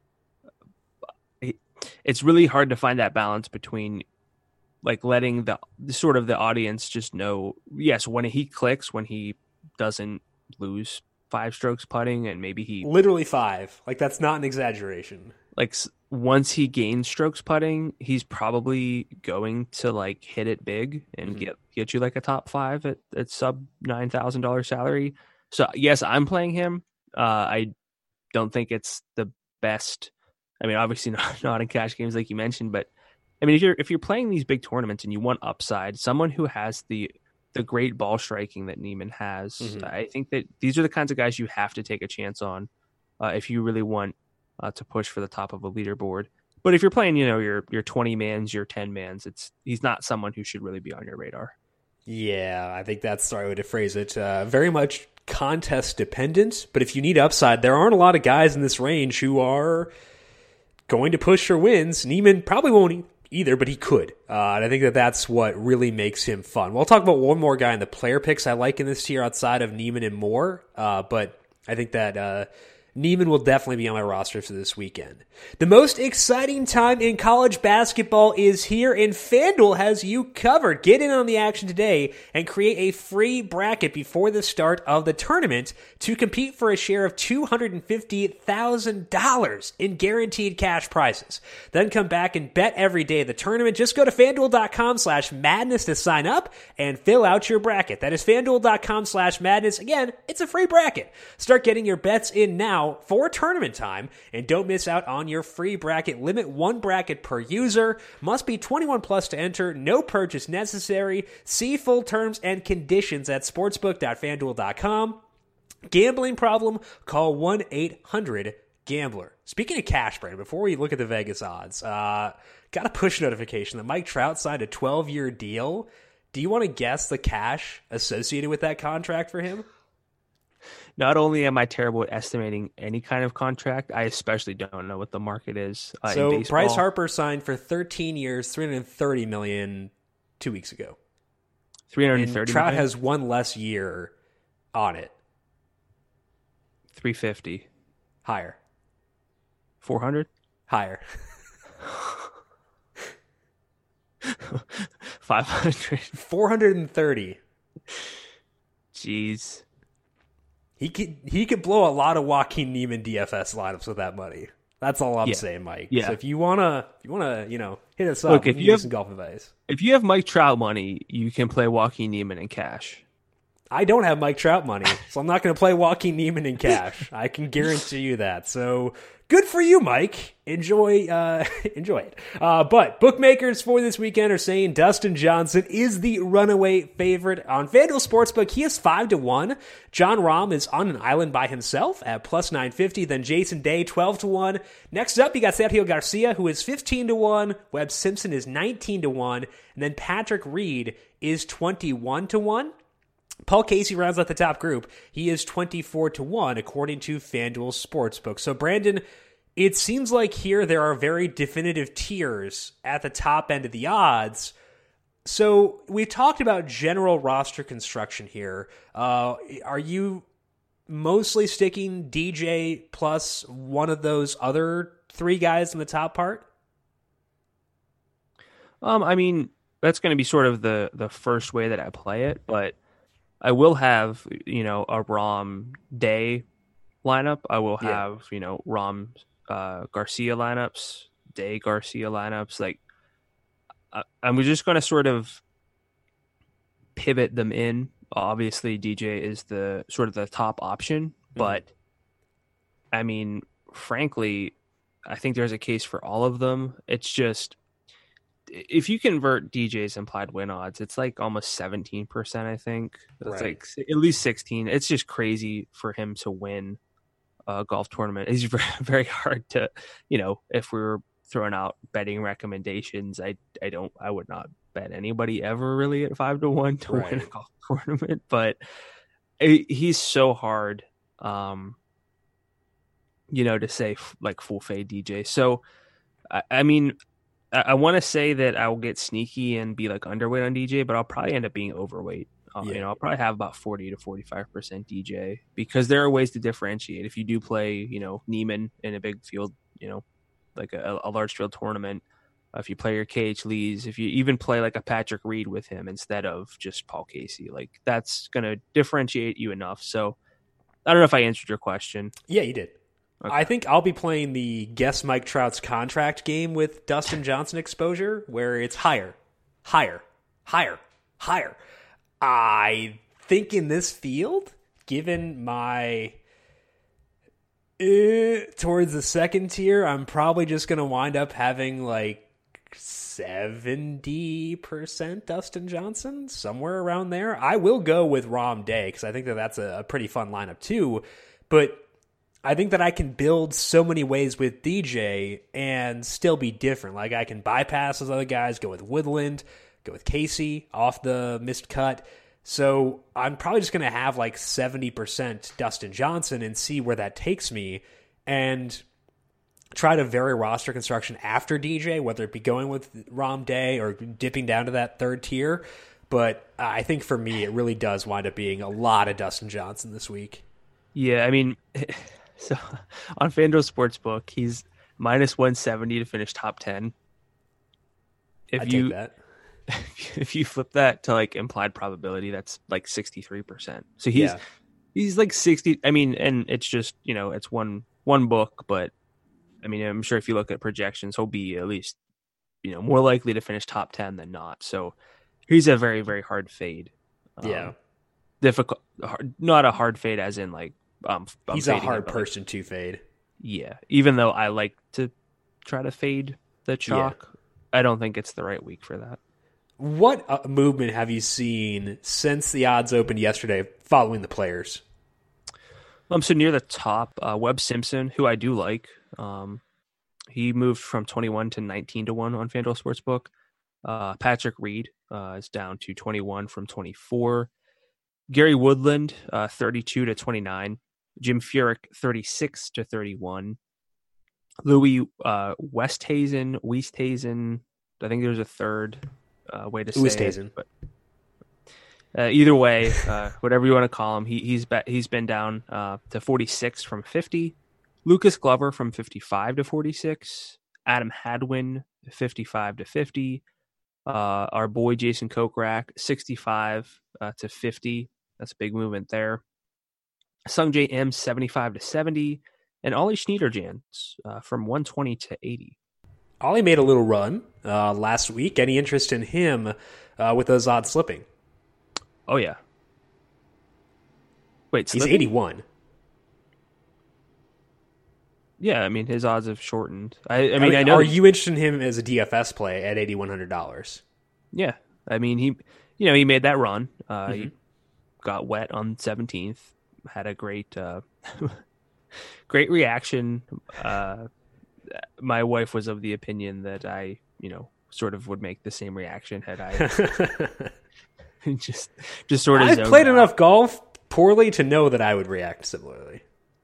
It's really hard to find that balance between like letting the sort of the audience just know, yes, when he clicks, when he doesn't lose five strokes putting, and maybe he literally five, like that's not an exaggeration. Like once he gains strokes putting, he's probably going to like hit it big and mm-hmm. get get you like a top five at, at sub nine thousand dollar salary. So yes, I'm playing him. Uh, I don't think it's the best. I mean, obviously not, not in cash games like you mentioned, but I mean, if you're if you're playing these big tournaments and you want upside, someone who has the the great ball striking that Niemann has, mm-hmm. I think that these are the kinds of guys you have to take a chance on uh, if you really want uh, to push for the top of a leaderboard. But if you're playing, you know, your your twenty mans, your ten mans, it's he's not someone who should really be on your radar. Yeah, I think that's the right way to phrase it. Uh, very much contest dependent, but if you need upside, there aren't a lot of guys in this range who are going to push for wins. Niemann probably won't either, but he could. Uh, and I think that that's what really makes him fun. We'll talk about one more guy in the player picks I like in this tier outside of Niemann and Moore, uh, but I think that uh, Niemann will definitely be on my roster for this weekend. The most exciting time in college basketball is here, and FanDuel has you covered. Get in on the action today and create a free bracket before the start of the tournament to compete for a share of two hundred fifty thousand dollars in guaranteed cash prizes. Then come back and bet every day of the tournament. Just go to FanDuel.com slash madness to sign up and fill out your bracket. That is FanDuel.com slash madness. Again, it's a free bracket. Start getting your bets in now now for tournament time, and don't miss out on your free bracket. Limit one bracket per user. Must be twenty-one plus to enter. No purchase necessary. See full terms and conditions at sportsbook dot fanduel dot com. Gambling problem? Call one eight hundred gambler. Speaking of cash, Brandon, before we look at the Vegas odds, uh, got a push notification that Mike Trout signed a twelve-year deal. Do you want to guess the cash associated with that contract for him? Not only am I terrible at estimating any kind of contract, I especially don't know what the market is. Uh, so in baseball. Bryce Harper signed for thirteen years, three hundred thirty million dollars two weeks ago. three hundred thirty and Trout million? has one less year on it. three hundred fifty. Higher. four hundred? Higher. five hundred. four hundred thirty. Jeez. He could he could blow a lot of Joaquin Niemann D F S lineups with that money. That's all I'm yeah. saying, Mike. Yeah. So if you wanna if you wanna, you know, hit us up, Look, if you you have have, some golf advice. If you have Mike Trout money, you can play Joaquin Niemann in cash. I don't have Mike Trout money, so I'm not going to play Joaquin Niemann in cash. I can guarantee you that. So good for you, Mike. Enjoy, uh, enjoy it. Uh, but bookmakers for this weekend are saying Dustin Johnson is the runaway favorite on FanDuel Sportsbook. He is five to one. John Rahm is on an island by himself at plus nine fifty. Then Jason Day twelve to one. Next up, you got Sergio Garcia, who is fifteen to one. Webb Simpson is nineteen to one, and then Patrick Reed is twenty-one to one. Paul Casey rounds out the top group. He is twenty-four to one, according to FanDuel Sportsbook. So, Brandon, it seems like here there are very definitive tiers at the top end of the odds. So, we talked about general roster construction here. Uh, are you mostly sticking D J plus one of those other three guys in the top part? Um, I mean, that's going to be sort of the, the first way that I play it, but I will have, you know, a Rahm Day lineup. I will have, yeah. you know, Rahm uh, Garcia lineups, Day Garcia lineups. Like, I, I'm just going to sort of pivot them in. Obviously, D J is the sort of the top option, mm-hmm. but I mean, frankly, I think there's a case for all of them. It's just, if you convert D J's implied win odds, it's like almost seventeen percent, I think. It's right. like at least sixteen. It's just crazy for him to win a golf tournament. It's very, very hard to, you know, if we were throwing out betting recommendations, I I don't, I would not bet anybody ever really at five to one to right. win a golf tournament, but it, he's so hard, um, you know, to say like full fade D J. So, I, I mean, I want to say that I will get sneaky and be like underweight on D J, but I'll probably end up being overweight. Uh, yeah. You know, I'll probably have about forty to forty-five percent D J because there are ways to differentiate. If you do play, you know, Neiman in a big field, you know, like a, a large field tournament, uh, if you play your K H Lees, if you even play like a Patrick Reed with him instead of just Paul Casey, like that's going to differentiate you enough. So I don't know if I answered your question. Yeah, you did. Okay. I think I'll be playing the Guess Mike Trout's contract game with Dustin Johnson exposure, where it's higher, higher, higher, higher. I think in this field, given my uh, towards the second tier, I'm probably just going to wind up having like seventy percent Dustin Johnson, somewhere around there. I will go with Rahm Day because I think that that's a, a pretty fun lineup too, but I think that I can build so many ways with D J and still be different. Like I can bypass those other guys, go with Woodland, go with Casey off the missed cut. So I'm probably just going to have like seventy percent Dustin Johnson and see where that takes me and try to vary roster construction after D J, whether it be going with Rahm Day or dipping down to that third tier. But I think for me, it really does wind up being a lot of Dustin Johnson this week. Yeah, I mean... So on FanDuel Sportsbook, he's minus one seventy to finish top ten. If I'd you take that. If you flip that to like implied probability, that's like sixty-three percent. So he's yeah. he's like sixty. I mean, and it's just, you know, it's one one book, but I mean, I'm sure if you look at projections, he'll be at least, you know, more likely to finish top ten than not. So he's a very, very hard fade. Um, yeah. Difficult, hard, not a hard fade as in like um, I'm he's a fading hard him, person to fade. Yeah, even though I like to try to fade the chalk, yeah. I don't think it's the right week for that. What uh, movement have you seen since the odds opened yesterday following the players? Um, so near the top, uh, Webb Simpson, who I do like, um, he moved from twenty-one to nineteen to one on FanDuel Sportsbook. Uh, Patrick Reed uh, is down to twenty-one from twenty-four. Gary Woodland, uh, thirty-two to twenty-nine. Jim Furyk, thirty-six to thirty-one. Louis uh, Westhazen, Westhazen, I think there's a third uh, way to say Westhazen. it. But uh, either way, uh, whatever you want to call him, he, he's be, he's been down uh, to forty-six from fifty. Lucas Glover from fifty-five to forty-six. Adam Hadwin, fifty-five to fifty. Uh, our boy Jason Kokrak, sixty-five uh, to fifty. That's a big movement there. Sungjae M, seventy-five to seventy. And Ollie Schniederjans uh, from one twenty to eighty. Ollie made a little run uh, last week. Any interest in him uh, with those odds slipping? Oh, yeah. Wait, he's slipping? eighty-one. Yeah, I mean, his odds have shortened. I, I mean, I know. Are you interested in him as a D F S play at eighty-one hundred dollars? Yeah. I mean, he, you know, he made that run. Uh, mm-hmm. He got wet on seventeenth. Had a great... Uh, Great reaction. Uh, my wife was of the opinion that I, you know, sort of would make the same reaction had I just, just sort of. I've played out. enough golf poorly to know that I would react similarly.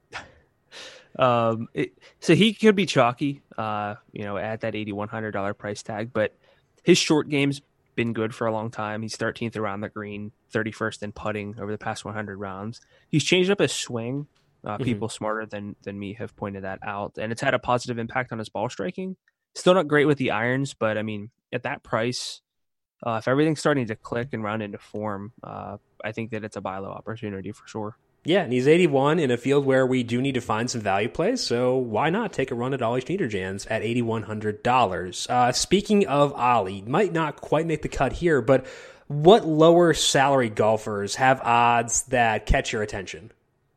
Um, it, so he could be chalky, uh, you know, at that eighty-one hundred dollars price tag, but his short game's been good for a long time. He's thirteenth around the green, thirty-first in putting over the past one hundred rounds. He's changed up his swing. Uh, mm-hmm. People smarter than than me have pointed that out, and it's had a positive impact on his ball striking. Still not great with the irons, but I mean, at that price, uh, if everything's starting to click and round into form, uh, I think that it's a buy low opportunity for sure. Yeah, and he's eighty-one in a field where we do need to find some value plays, so why not take a run at Ollie Schniederjans at eighty-one hundred dollars? Uh, speaking of Ollie, might not quite make the cut here, but what lower salary golfers have odds that catch your attention?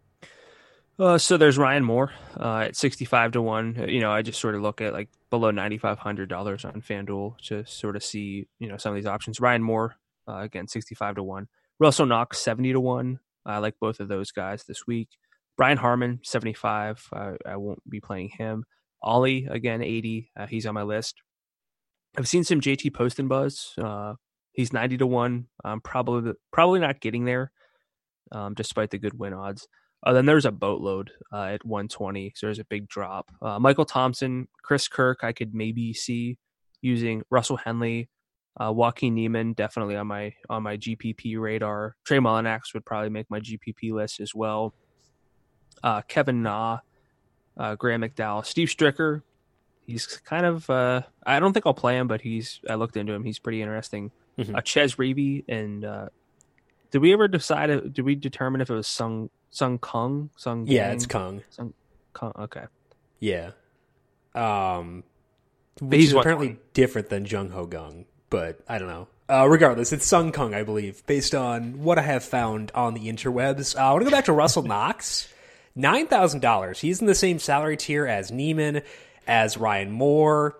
Uh, so there's Ryan Moore uh, at sixty-five to one. You know, I just sort of look at like below ninety-five hundred dollars on FanDuel to sort of see, you know, some of these options. Ryan Moore, uh, again, sixty-five to one. Russell Knox, seventy to one. I like both of those guys this week. Brian Harman, seventy-five. Uh, I won't be playing him. Ollie, again, eighty. Uh, he's on my list. I've seen some J T Poston buzz. Uh, he's ninety to one. I'm probably, probably not getting there, um, despite the good win odds. Uh, then there's a boatload uh, at one twenty, so there's a big drop. Uh, Michael Thompson, Chris Kirk, I could maybe see using. Russell Henley, uh, Joaquin Niemann, definitely on my on my G P P radar. Trey Mullinax would probably make my G P P list as well. Uh, Kevin Na, uh, Graham McDowell, Steve Stricker. He's kind of uh, I don't think I'll play him, but he's I looked into him. He's pretty interesting. Mm-hmm. Uh, Ches Reavie and uh, did we ever decide? Did we determine if it was Sung? Sung Kung? Sung yeah, Gang? it's Kung. Sung Kung, okay. Yeah. Um, which is apparently different than Jung Ho Gung, but I don't know. Uh, regardless, it's Sung Kung, I believe, based on what I have found on the interwebs. Uh, I want to go back to Russell Knox. nine thousand dollars. He's in the same salary tier as Neiman, as Ryan Moore.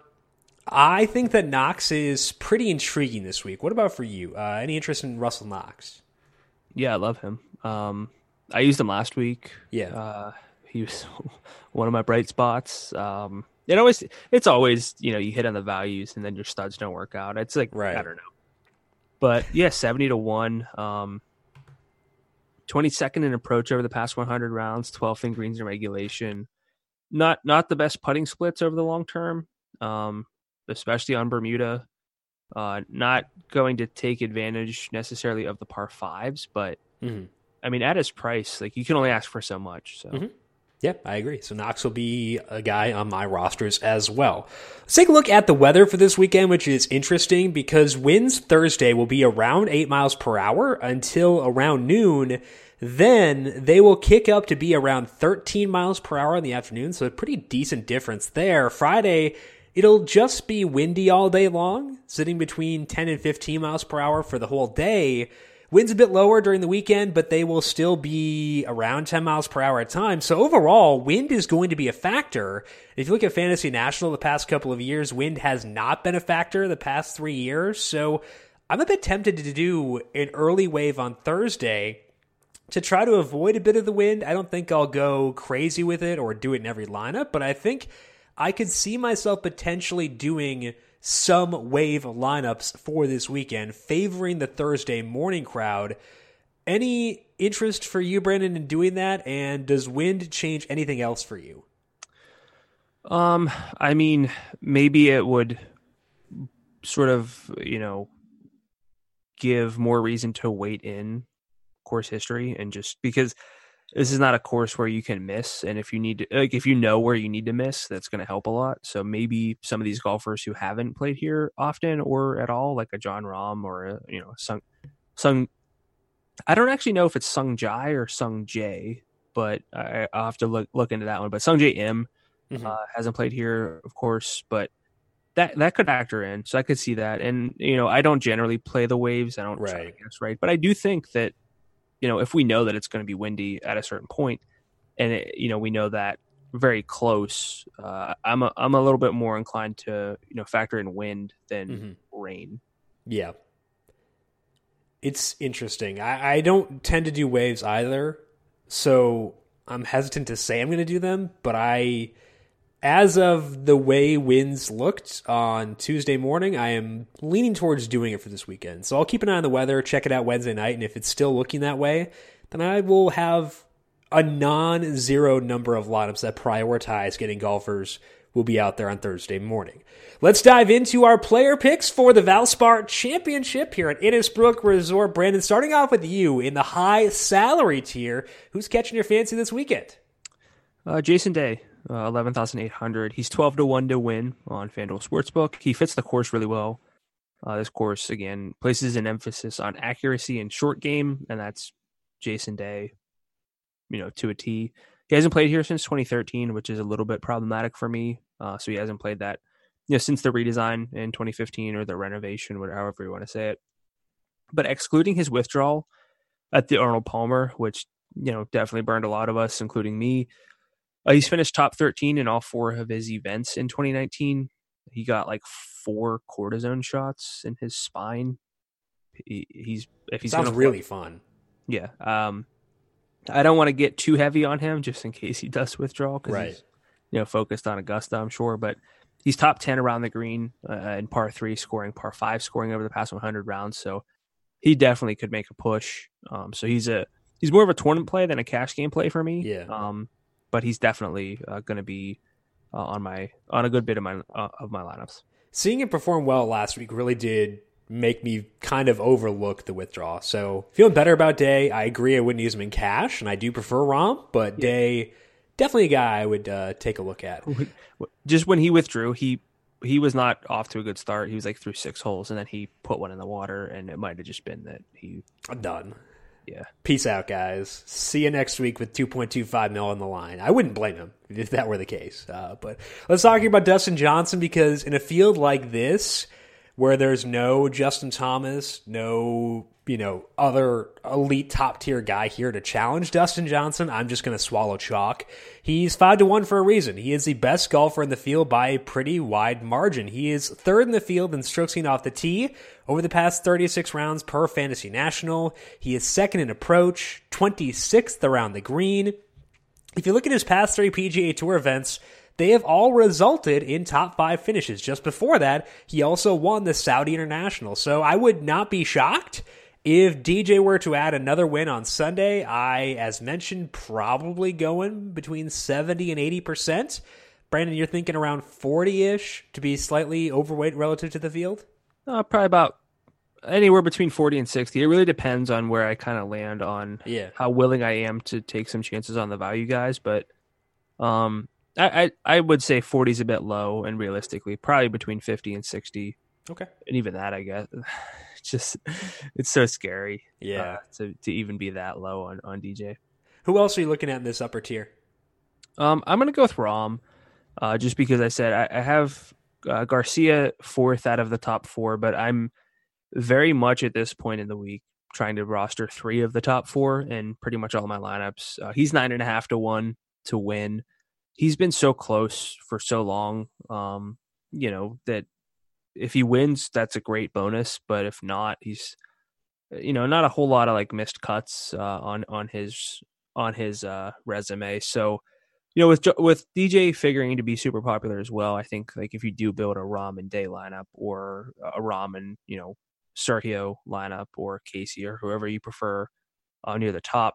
I think that Knox is pretty intriguing this week. What about for you? Uh, any interest in Russell Knox? Yeah, I love him. Um, I used him last week. Yeah. Uh, he was one of my bright spots. Um, it always, it's always, you know, you hit on the values and then your studs don't work out. It's like, right. I don't know. But yeah, seventy to one. Um, twenty-second in approach over the past one hundred rounds, twelfth in greens in regulation. Not not the best putting splits over the long term, um, especially on Bermuda. Uh, not going to take advantage necessarily of the par fives, but mm-hmm. I mean, at his price, like you can only ask for so much. So, mm-hmm. yeah, I agree. So Knox will be a guy on my rosters as well. Let's take a look at the weather for this weekend, which is interesting because winds Thursday will be around eight miles per hour until around noon. Then they will kick up to be around thirteen miles per hour in the afternoon. So a pretty decent difference there. Friday, it'll just be windy all day long, sitting between ten and fifteen miles per hour for the whole day, Winds a bit lower during the weekend, but they will still be around ten miles per hour at times. So overall, wind is going to be a factor. If you look at Fantasy National the past couple of years, wind has not been a factor the past three years. So I'm a bit tempted to do an early wave on Thursday to try to avoid a bit of the wind. I don't think I'll go crazy with it or do it in every lineup, but I think I could see myself potentially doing some wave lineups for this weekend, favoring the Thursday morning crowd. Any interest for you, Brandon, in doing that? And does wind change anything else for you? Um, I mean, maybe it would sort of, you know, give more reason to wait in course history, and just because this is not a course where you can miss, and if you need to, like, if you know where you need to miss, that's going to help a lot. So maybe some of these golfers who haven't played here often or at all, like a John Rahm or a, you know, Sung, Sung, I don't actually know if it's Sung Jai or Sung Jae, but I, I'll have to look look into that one. But Sung Jae Im mm-hmm. uh, hasn't played here, of course, but that that could factor in. So I could see that, and you know, I don't generally play the waves. I don't right. try to guess right, but I do think that, you know, if we know that it's going to be windy at a certain point, and it, you know, we know that very close, uh, I'm a, I'm a little bit more inclined to, you know, factor in wind than mm-hmm. rain. Yeah. It's interesting. I, I don't tend to do waves either, so I'm hesitant to say I'm going to do them, but I, as of the way winds looked on Tuesday morning, I am leaning towards doing it for this weekend. So I'll keep an eye on the weather, check it out Wednesday night, and if it's still looking that way, then I will have a non-zero number of lineups that prioritize getting golfers will be out there on Thursday morning. Let's dive into our player picks for the Valspar Championship here at Innisbrook Resort. Brandon, starting off with you in the high salary tier, who's catching your fancy this weekend? Uh, Jason Day. Uh, eleven thousand eight hundred. He's twelve to one to win on FanDuel Sportsbook. He fits the course really well. Uh, this course, again, places an emphasis on accuracy and short game, and that's Jason Day, you know, to a T. He hasn't played here since twenty thirteen, which is a little bit problematic for me. Uh, so he hasn't played that, you know, since the redesign in twenty fifteen or the renovation, whatever, however you want to say it. But excluding his withdrawal at the Arnold Palmer, which, you know, definitely burned a lot of us, including me, Uh, he's finished top thirteen in all four of his events in twenty nineteen. He got like four cortisone shots in his spine. He, he's if he's sounds gonna, really fun. Yeah. Um, I don't want to get too heavy on him just in case he does withdraw, because right. he's, you know, focused on Augusta, I'm sure. But he's top ten around the green uh, in par three scoring, par five scoring over the past one hundred rounds. So he definitely could make a push. Um, so he's a he's more of a tournament play than a cash game play for me. Yeah. Um, but he's definitely uh, going to be uh, on my on a good bit of my uh, of my lineups. Seeing him perform well last week really did make me kind of overlook the withdrawal. So feeling better about Day. I agree I wouldn't use him in cash, and I do prefer Rahm, but yeah. Day, definitely a guy I would uh, take a look at. Just when he withdrew, he he was not off to a good start. He was like through six holes, and then he put one in the water, and it might have just been that he... I'm done. Yeah. Peace out, guys. See you next week with two point two five mil on the line. I wouldn't blame him if that were the case. Uh, but let's talk about Dustin Johnson, because in a field like this, where there's no Justin Thomas, no, you know, other elite top tier guy here to challenge Dustin Johnson, I'm just going to swallow chalk. He's five to one for a reason. He is the best golfer in the field by a pretty wide margin. He is third in the field in strokes gained off the tee over the past thirty-six rounds per Fantasy National. He is second in approach, twenty-sixth around the green. If you look at his past three P G A Tour events, they have all resulted in top five finishes. Just before that, he also won the Saudi International. So I would not be shocked if D J were to add another win on Sunday. I, as mentioned, probably going between seventy and eighty percent. Brandon, you're thinking around forty-ish to be slightly overweight relative to the field? Uh, probably about anywhere between forty and sixty. It really depends on where I kind of land on yeah. how willing I am to take some chances on the value guys. But um, I, I, I would say forty is a bit low, and realistically, probably between fifty and sixty. Okay. And even that, I guess. It's just, it's so scary. Yeah. Uh, to, to even be that low on, on D J. Who else are you looking at in this upper tier? Um, I'm going to go with Rahm, uh, just because I said I, I have uh, Garcia fourth out of the top four, but I'm very much at this point in the week trying to roster three of the top four in pretty much all my lineups. Uh, he's nine and a half to one to win. He's been so close for so long, um, you know, that if he wins, that's a great bonus. But if not, he's, you know, not a whole lot of like missed cuts uh, on on his on his uh, resume. So, you know, with with D J figuring to be super popular as well, I think like if you do build a Rahm and Day lineup or a Rahm and, you know, Sergio lineup or Casey or whoever you prefer uh, near the top,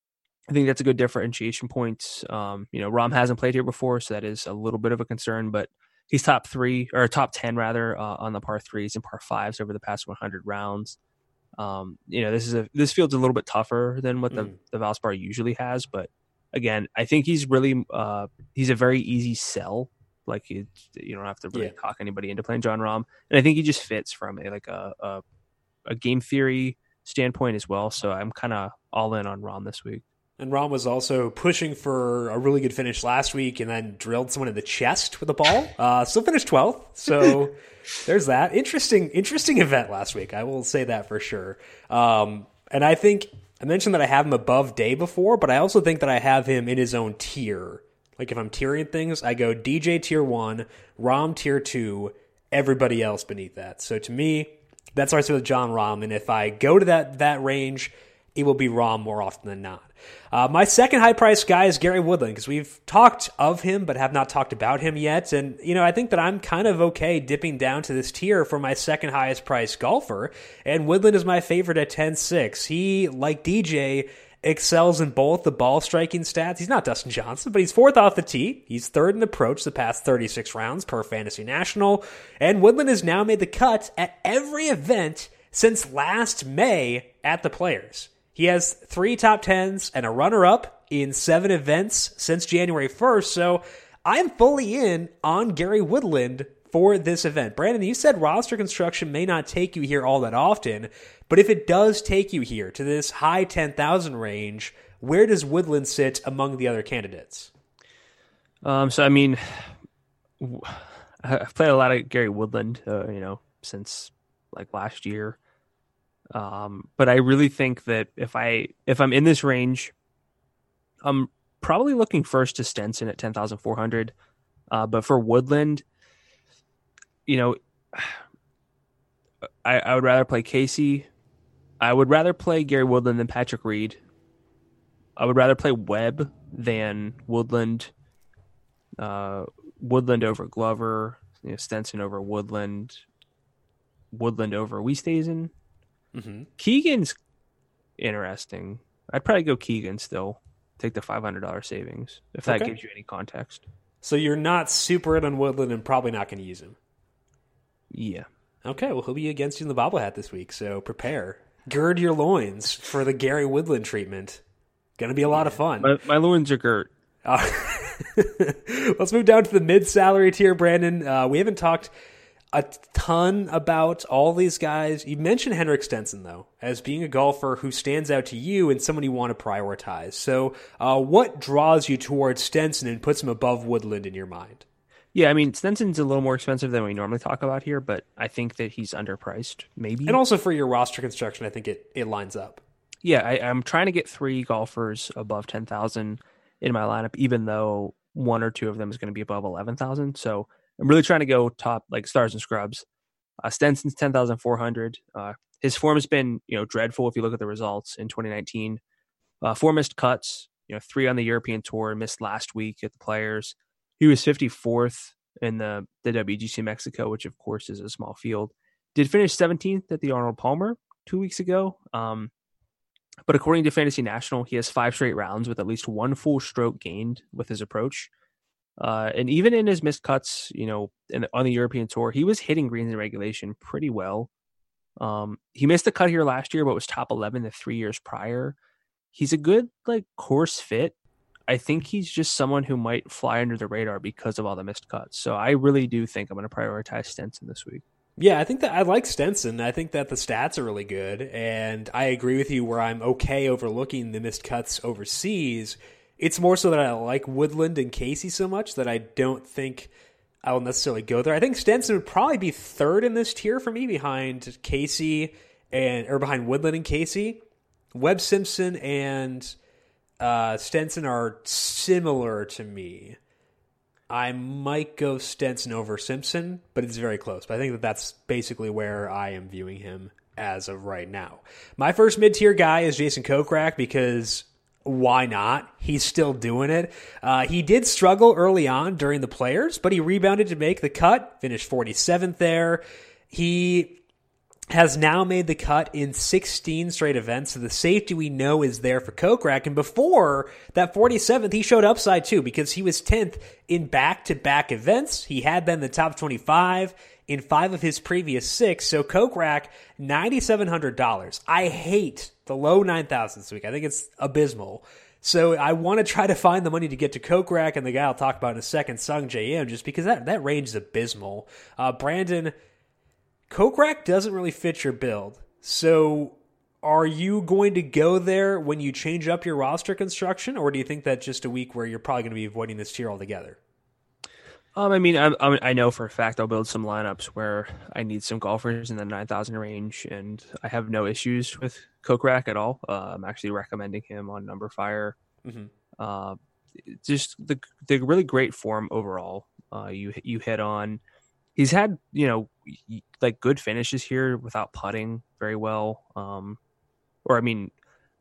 I think that's a good differentiation point. Um, you know, Rahm hasn't played here before, so that is a little bit of a concern, but he's top three or top ten rather uh, on the par threes and par fives over the past one hundred rounds. Um, you know, this is a this field's a little bit tougher than what the mm. the Valspar usually has, but again, I think he's really uh, he's a very easy sell. Like you, you don't have to really yeah. talk anybody into playing Jon Rahm, and I think he just fits from a like a a, a game theory standpoint as well. So I'm kind of all in on Rahm this week. And Rahm was also pushing for a really good finish last week and then drilled someone in the chest with a ball. Uh, still finished twelfth. So there's that. Interesting, interesting event last week. I will say that for sure. Um, and I think I mentioned that I have him above Day before, but I also think that I have him in his own tier. Like if I'm tiering things, I go D J tier one, Rahm tier two, everybody else beneath that. So to me, that starts with Jon Rahm. And if I go to that that range, it will be Rahm more often than not. Uh, my second high-priced guy is Gary Woodland, because we've talked of him but have not talked about him yet. And, you know, I think that I'm kind of okay dipping down to this tier for my second highest-priced golfer. And Woodland is my favorite at ten six. He, like D J, excels in both the ball-striking stats. He's not Dustin Johnson, but he's fourth off the tee. He's third in approach the past thirty-six rounds per Fantasy National. And Woodland has now made the cut at every event since last May at the Players. He has three top tens and a runner-up in seven events since January first, so I'm fully in on Gary Woodland for this event. Brandon, you said roster construction may not take you here all that often, but if it does take you here to this high ten thousand range, where does Woodland sit among the other candidates? Um, so, I mean, I've played a lot of Gary Woodland, uh, you know, since like last year. Um, but I really think that if I if I'm in this range, I'm probably looking first to Stenson at ten thousand four hundred. Uh, but for Woodland, you know, I, I would rather play Casey. I would rather play Gary Woodland than Patrick Reed. I would rather play Webb than Woodland. Uh, Woodland over Glover. You know, Stenson over Woodland. Woodland over Westhuizen. Mm-hmm. Keegan's interesting. I'd probably go Keegan still. Take the five hundred dollars savings, if that okay. gives you any context. So you're not super in on Woodland and probably not going to use him? Yeah. Okay, well, he'll be against you in the bobble hat this week, so prepare. Gird your loins for the Gary Woodland treatment. Going to be a lot yeah. of fun. My, my loins are girt. Uh, let's move down to the mid-salary tier, Brandon. Uh, we haven't talked a ton about all these guys. You mentioned Henrik Stenson, though, as being a golfer who stands out to you and someone you want to prioritize. So uh, what draws you towards Stenson and puts him above Woodland in your mind? Yeah, I mean, Stenson's a little more expensive than we normally talk about here, but I think that he's underpriced, maybe. And also for your roster construction, I think it, it lines up. Yeah, I, I'm trying to get three golfers above ten thousand in my lineup, even though one or two of them is going to be above eleven thousand. So I'm really trying to go top, like stars and scrubs. Uh, Stenson's ten thousand four hundred. Uh, his form has been, you know, dreadful if you look at the results in twenty nineteen. Uh, four missed cuts, you know, three on the European Tour, missed last week at the Players. He was fifty-fourth in the, the W G C Mexico, which of course is a small field. Did finish seventeenth at the Arnold Palmer two weeks ago. Um, but according to Fantasy National, he has five straight rounds with at least one full stroke gained with his approach. Uh, and even in his missed cuts, you know, in, on the European Tour, he was hitting greens in regulation pretty well. Um, he missed a cut here last year, but was top eleven the three years prior. He's a good, like, course fit. I think he's just someone who might fly under the radar because of all the missed cuts. So I really do think I'm going to prioritize Stenson this week. Yeah, I think that I like Stenson. I think that the stats are really good, and I agree with you where I'm okay overlooking the missed cuts overseas. It's more so that I like Woodland and Casey so much that I don't think I will necessarily go there. I think Stenson would probably be third in this tier for me behind Casey and or behind Woodland and Casey. Webb Simpson and uh, Stenson are similar to me. I might go Stenson over Simpson, but it's very close. But I think that that's basically where I am viewing him as of right now. My first mid-tier guy is Jason Kokrak because why not? He's still doing it. Uh, he did struggle early on during the Players, but he rebounded to make the cut, finished forty-seventh there. He has now made the cut in sixteen straight events, so the safety we know is there for Kokrak. And before that forty-seventh, he showed upside too because he was tenth in back-to-back events. He had been the top twenty-five in five of his previous six. So Kokrak, nine thousand seven hundred dollars. I hate the low nine thousand this week. I think it's abysmal. So I want to try to find the money to get to Kokrak and the guy I'll talk about in a second, Sung J M, just because that, that range is abysmal. Uh, Brandon, Kokrak doesn't really fit your build. So are you going to go there when you change up your roster construction, or do you think that's just a week where you're probably going to be avoiding this tier altogether? Um, I mean, I, I know for a fact I'll build some lineups where I need some golfers in the nine thousand range, and I have no issues with Kokrak at all. Uh, I'm actually recommending him on Number Fire. Mm-hmm. Uh, just the the really great form overall. Uh, you you hit on. He's had, you know, like good finishes here without putting very well. Um, or I mean,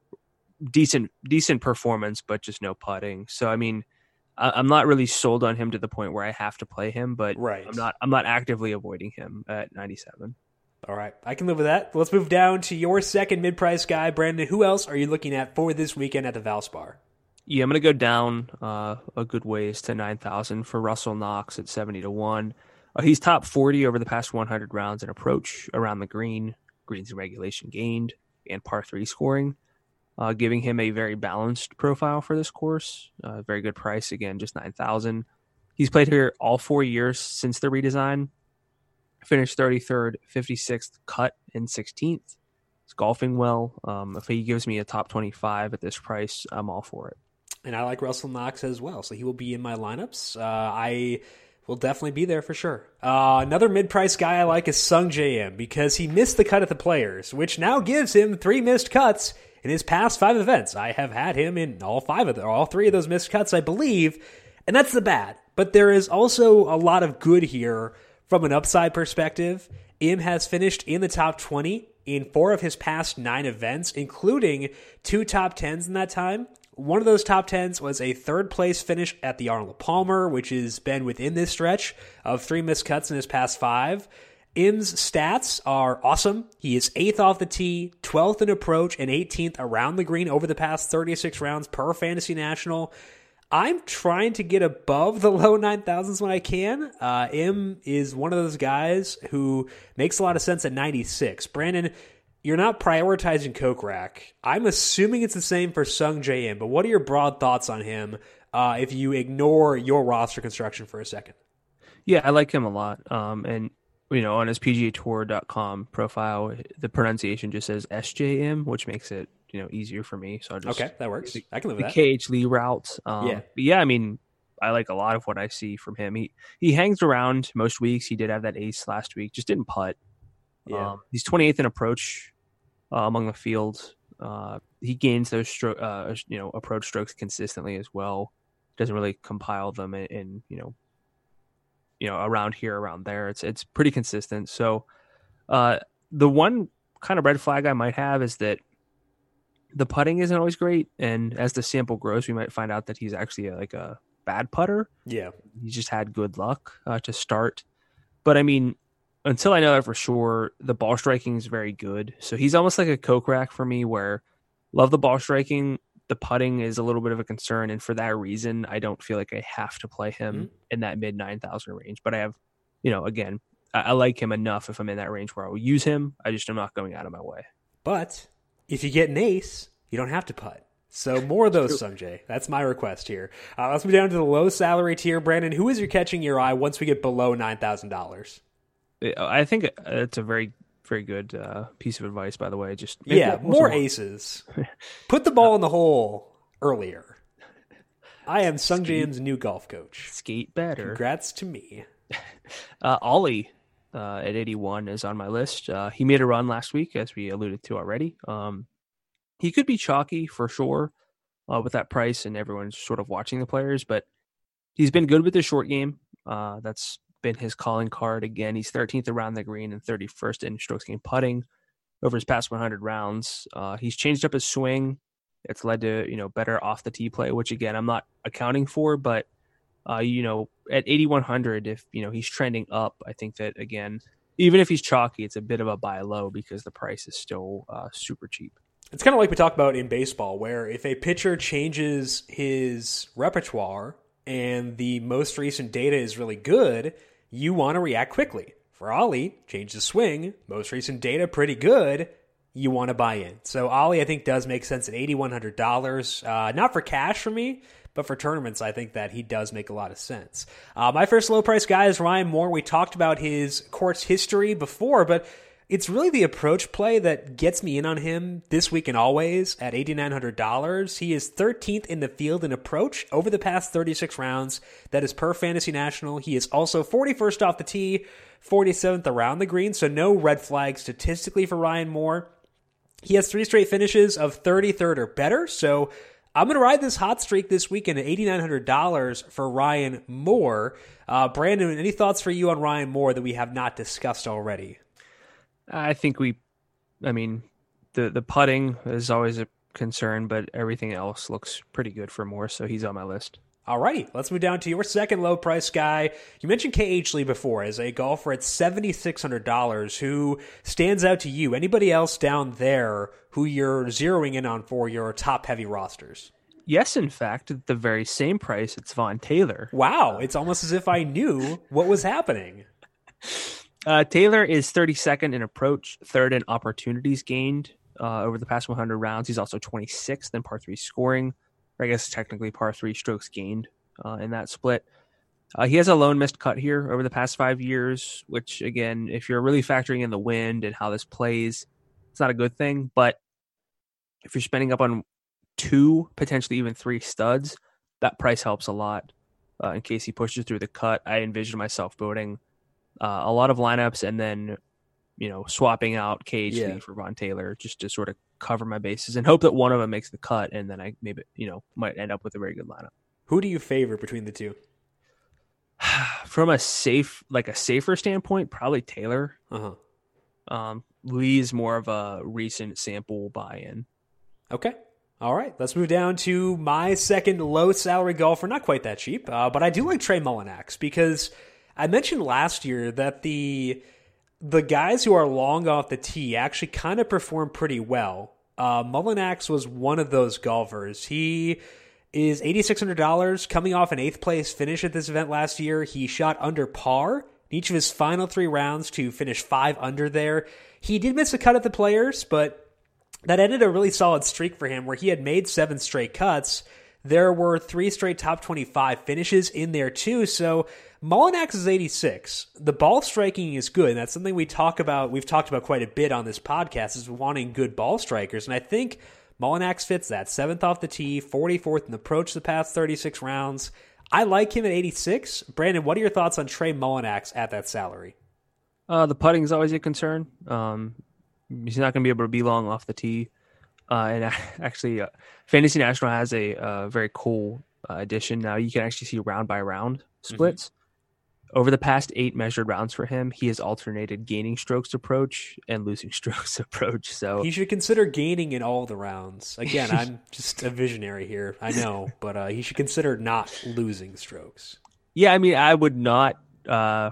decent decent performance, but just no putting. So I mean. I'm not really sold on him to the point where I have to play him, but right. I'm not I'm not actively avoiding him at ninety-seven. All right. I can live with that. Let's move down to your second mid-price guy. Brandon, who else are you looking at for this weekend at the Valspar? Yeah, I'm going to go down uh, a good ways to nine thousand for Russell Knox at seventy to one. Uh, he's top forty over the past one hundred rounds in approach around the green, greens and regulation gained, and par three scoring. Uh, giving him a very balanced profile for this course. Uh, very good price, again, just nine thousand dollars. He's played here all four years since the redesign. Finished thirty-third, fifty-sixth, cut in sixteenth. He's golfing well. Um, if he gives me a top twenty-five at this price, I'm all for it. And I like Russell Knox as well, so he will be in my lineups. Uh, I will definitely be there for sure. Uh, another mid-price guy I like is Sung J M because he missed the cut at the Players, which now gives him three missed cuts in his past five events. I have had him in all five of them, all three of those missed cuts, I believe, and that's the bad. But there is also a lot of good here from an upside perspective. Im has finished in the top twenty in four of his past nine events, including two top tens in that time. One of those top tens was a third place finish at the Arnold Palmer, which has been within this stretch of three missed cuts in his past five. Im's stats are awesome. He is eighth off the tee, twelfth in approach, and eighteenth around the green over the past thirty-six rounds per Fantasy National. I'm trying to get above the low nine thousands when I can. Uh, Im is one of those guys who makes a lot of sense at ninety-six. Brandon, you're not prioritizing Kokrak. I'm assuming it's the same for Sung J M, but what are your broad thoughts on him uh, if you ignore your roster construction for a second? Yeah, I like him a lot. Um, and you know, on his P G A Tour dot com profile, the pronunciation just says S J M, which makes it, you know, easier for me. So I just okay, that works. The, I can live with the that. K H Lee route. Um, yeah, but yeah. I mean, I like a lot of what I see from him. He he hangs around most weeks. He did have that ace last week, just didn't putt. Yeah, um, he's twenty-eighth in approach uh, among the field. Uh, he gains those stro- uh, you know approach strokes consistently as well. Doesn't really compile them in, in you know. you know, around here, around there. It's it's pretty consistent. So uh, the one kind of red flag I might have is that the putting isn't always great. And as the sample grows, we might find out that he's actually a, like a bad putter. Yeah. He just had good luck uh, to start. But I mean, until I know that for sure, the ball striking is very good. So he's almost like a Kokrak for me where love the ball striking. The putting is a little bit of a concern, and for that reason, I don't feel like I have to play him mm-hmm. in that mid nine thousand range. But I have, you know, again, I, I like him enough if I'm in that range where I will use him. I just am not going out of my way. But if you get an ace, you don't have to putt. So more of those, Sungjae. That's my request here. Uh, let's move down to the low salary tier. Brandon, who is your catching your eye once we get below nine thousand dollars? I think it's a very very good uh, piece of advice, by the way. Just yeah, more aces. Put the ball in the hole earlier. I am Sung J M's new golf coach. Skate better. Congrats to me. uh, Ollie uh, at eighty-one is on my list. Uh, he made a run last week, as we alluded to already. Um, he could be chalky for sure uh, with that price, and everyone's sort of watching the players, but he's been good with the short game. Uh, that's been his calling card. Again, he's thirteenth around the green and thirty-first in strokes gained putting over his past one hundred rounds. Uh, he's changed up his swing. It's led to, you know, better off the tee play, which again, I'm not accounting for, but uh, you know, at eighty-one hundred, if, you know, he's trending up, I think that again, even if he's chalky, it's a bit of a buy low because the price is still uh, super cheap. It's kind of like we talked about in baseball, where if a pitcher changes his repertoire and the most recent data is really good, you want to react quickly. For Ollie, change the swing, most recent data pretty good, you want to buy in. So Ollie, I think, does make sense at eighty-one hundred dollars. Uh, not for cash for me, but for tournaments, I think that he does make a lot of sense. Uh, my first low-price guy is Ryan Moore. We talked about his course history before, but it's really the approach play that gets me in on him this week and always at eighty-nine hundred dollars. He is thirteenth in the field in approach over the past thirty-six rounds. That is per Fantasy National. He is also forty-first off the tee, forty-seventh around the green, so no red flag statistically for Ryan Moore. He has three straight finishes of thirty-third or better, so I'm going to ride this hot streak this weekend at eighty-nine hundred dollars for Ryan Moore. Uh, Brandon, any thoughts for you on Ryan Moore that we have not discussed already? I think we, I mean, the, the putting is always a concern, but everything else looks pretty good for Moore, so he's on my list. Alrighty, let's move down to your second low-price guy. You mentioned K H Lee before as a golfer at seven thousand six hundred dollars. Who stands out to you? Anybody else down there who you're zeroing in on for your top-heavy rosters? Yes, in fact, at the very same price, it's Vaughn Taylor. Wow, it's almost as if I knew what was happening. Uh, Taylor is thirty-second in approach, third in opportunities gained uh, over the past one hundred rounds. He's also twenty-sixth in par three scoring. Or I guess technically par three strokes gained uh, in that split. Uh, he has a lone missed cut here over the past five years, which, again, if you're really factoring in the wind and how this plays, it's not a good thing. But if you're spending up on two, potentially even three studs, that price helps a lot uh, in case he pushes through the cut. I envision myself voting uh, a lot of lineups and then, you know, swapping out K H Lee yeah. for Vaughn Taylor just to sort of cover my bases and hope that one of them makes the cut, and then I maybe, you know, might end up with a very good lineup. Who do you favor between the two? From a safe, like a safer standpoint, probably Taylor. Uh-huh. Um, Lee is more of a recent sample buy-in. Okay. All right. Let's move down to my second low-salary golfer. Not quite that cheap, uh, but I do like Trey Mullinax because I mentioned last year that the the guys who are long off the tee actually kind of perform pretty well. Uh, Mullinax was one of those golfers. He is eight thousand six hundred dollars coming off an eighth place finish at this event last year. He shot under par in each of his final three rounds to finish five under there. He did miss a cut at the Players, but that ended a really solid streak for him where he had made seven straight cuts. There were three straight top twenty-five finishes in there too, so Mullinax is eighty-six. The ball striking is good, and that's something we talk about. We've talked about quite a bit on this podcast, is wanting good ball strikers, and I think Mullinax fits that. Seventh off the tee, forty-fourth in the approach the past thirty-six rounds. I like him at eighty-six. Brandon, what are your thoughts on Trey Mullinax at that salary? Uh, the putting is always a concern. Um, he's not going to be able to be long off the tee. Uh, and actually, uh, Fantasy National has a uh, very cool uh, addition. Now you can actually see round by round splits. Mm-hmm. Over the past eight measured rounds for him, he has alternated gaining strokes approach and losing strokes approach. So he should consider gaining in all the rounds. Again, I'm just a visionary here, I know, but uh, he should consider not losing strokes. Yeah, I mean, I would not, uh,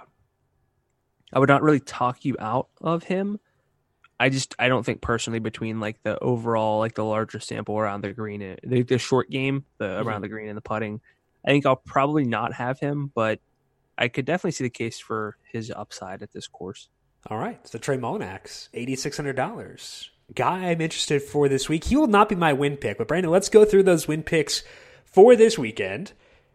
I would not really talk you out of him. I just, I don't think personally between like the overall, like the larger sample around the green, and the, the short game, the mm-hmm. around the green and the putting, I think I'll probably not have him, but I could definitely see the case for his upside at this course. All right. So Trey Mullinax, eight thousand six hundred dollars. Guy I'm interested for this week. He will not be my win pick, but Brandon, let's go through those win picks for this weekend.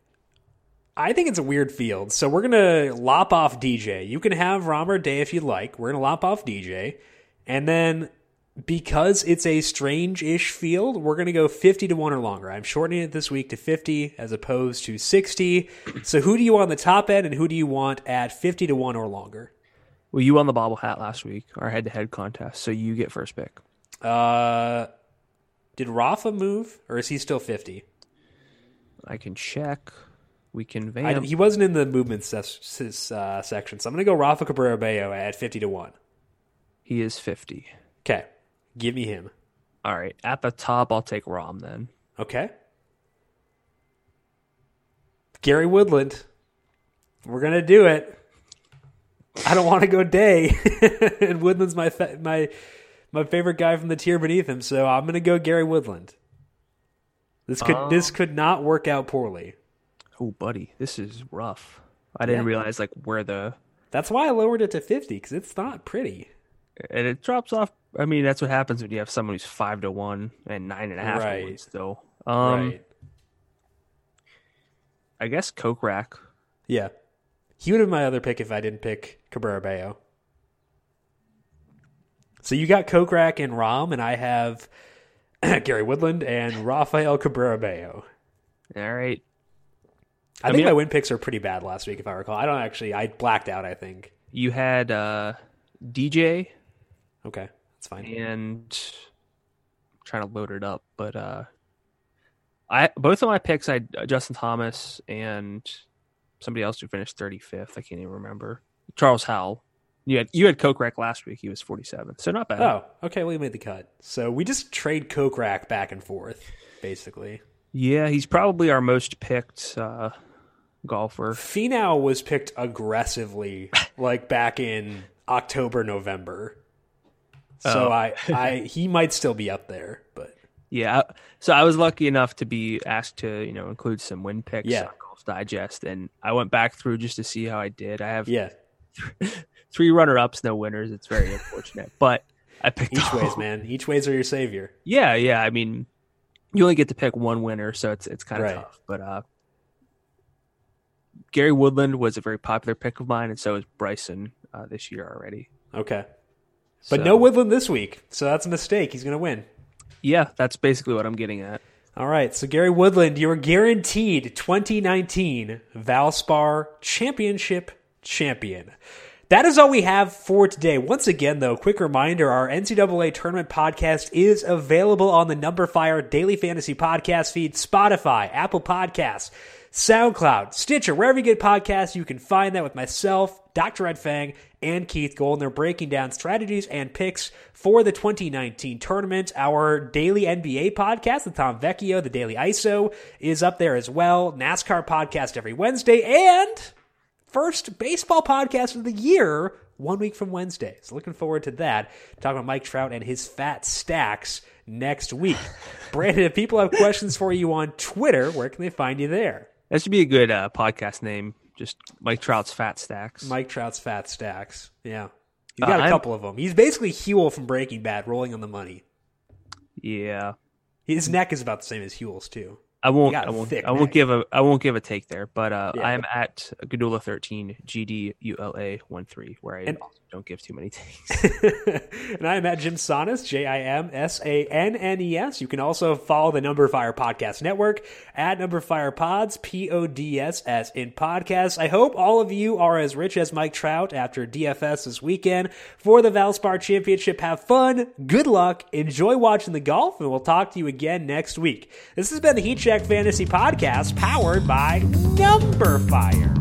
I think it's a weird field. So we're going to lop off D J. You can have Rahm or Day if you'd like. We're going to lop off D J. And then because it's a strange-ish field, we're going to go fifty to one or longer. I'm shortening it this week to fifty as opposed to sixty. So who do you want on the top end and who do you want at fifty to one or longer? Well, you won the bobble hat last week, our head-to-head contest, so you get first pick. Uh, did Rafa move, or is he still fifty? I can check. We can vamp. I, he wasn't in the movement ses, uh, section, so I'm going to go Rafa Cabrera Bello at fifty to one. He is fifty. Okay, give me him. All right, at the top, I'll take Rom then. Okay. Gary Woodland. We're going to do it. I don't want to go Day, and Woodland's my fa- my my favorite guy from the tier beneath him, so I'm going to go Gary Woodland. This could um, this could not work out poorly. Oh, buddy, this is rough. I didn't yeah. realize like where the. That's why I lowered it to fifty, because it's not pretty. And it drops off. I mean, that's what happens when you have someone who's five to one and nine and a half right. to one still. Um, right. I guess Kokrak. Yeah. He would have been my other pick if I didn't pick Cabrera Bello. So you got Kokrak and Rom, and I have Gary Woodland and Rafael Cabrera Bello. All right. I, I think mean, my win picks are pretty bad last week, if I recall. I don't actually. I blacked out, I think. You had uh, D J. Okay, that's fine. And I'm trying to load it up, but uh, I both of my picks, I had Justin Thomas and somebody else who finished thirty-fifth. I can't even remember. Charles Howell. You had you had Kokrak last week. He was forty-seventh, so not bad. Oh, okay. Well, you made the cut. So we just trade Kokrak back and forth, basically. Yeah, he's probably our most picked uh, golfer. Finau was picked aggressively, like back in October, November. So oh. I, I, he might still be up there, but yeah. So I was lucky enough to be asked to, you know, include some win picks yeah. on Golf Digest, and I went back through just to see how I did. I have yeah. three runner-ups, no winners. It's very unfortunate, but I picked each all. ways, man. Each ways are your savior. Yeah, yeah. I mean, you only get to pick one winner, so it's it's kind of right. tough. But uh, Gary Woodland was a very popular pick of mine, and so is Bryson uh, this year already. Okay. But so, no Woodland this week, so that's a mistake. He's going to win. Yeah, that's basically what I'm getting at. All right, so Gary Woodland, you're guaranteed twenty nineteen Valspar Championship champion. That is all we have for today. Once again, though, quick reminder, our N C double A Tournament Podcast is available on the Numberfire Daily Fantasy Podcast feed, Spotify, Apple Podcasts, SoundCloud, Stitcher, wherever you get podcasts, you can find that with myself, Doctor Ed Fang, and Keith Golden. They're breaking down strategies and picks for the twenty nineteen tournament. Our daily N B A podcast with Tom Vecchio, the Daily I S O, is up there as well. NASCAR podcast every Wednesday, and first baseball podcast of the year, one week from Wednesday. So looking forward to that. Talking about Mike Trout and his fat stacks next week. Brandon, if people have questions for you on Twitter, where can they find you there? That should be a good uh, podcast name. Just Mike Trout's Fat Stacks. Mike Trout's Fat Stacks. Yeah. He's got uh, a couple of them. He's basically Huel from Breaking Bad, rolling on the money. Yeah. His neck is about the same as Huel's, too. I won't. I won't. I won't give a. I won't give a take there. But uh, yeah. I am at Gadula thirteen, G D U L A one three, where I and, also don't give too many takes. And I am at Jim Sannes, J I M S A N N E S. You can also follow the Numberfire Podcast Network at Numberfire Pods, P O D S as in podcasts. I hope all of you are as rich as Mike Trout after D F S this weekend for the Valspar Championship. Have fun. Good luck. Enjoy watching the golf, and we'll talk to you again next week. This has been the Heat Check Fantasy Podcast, powered by Numberfire.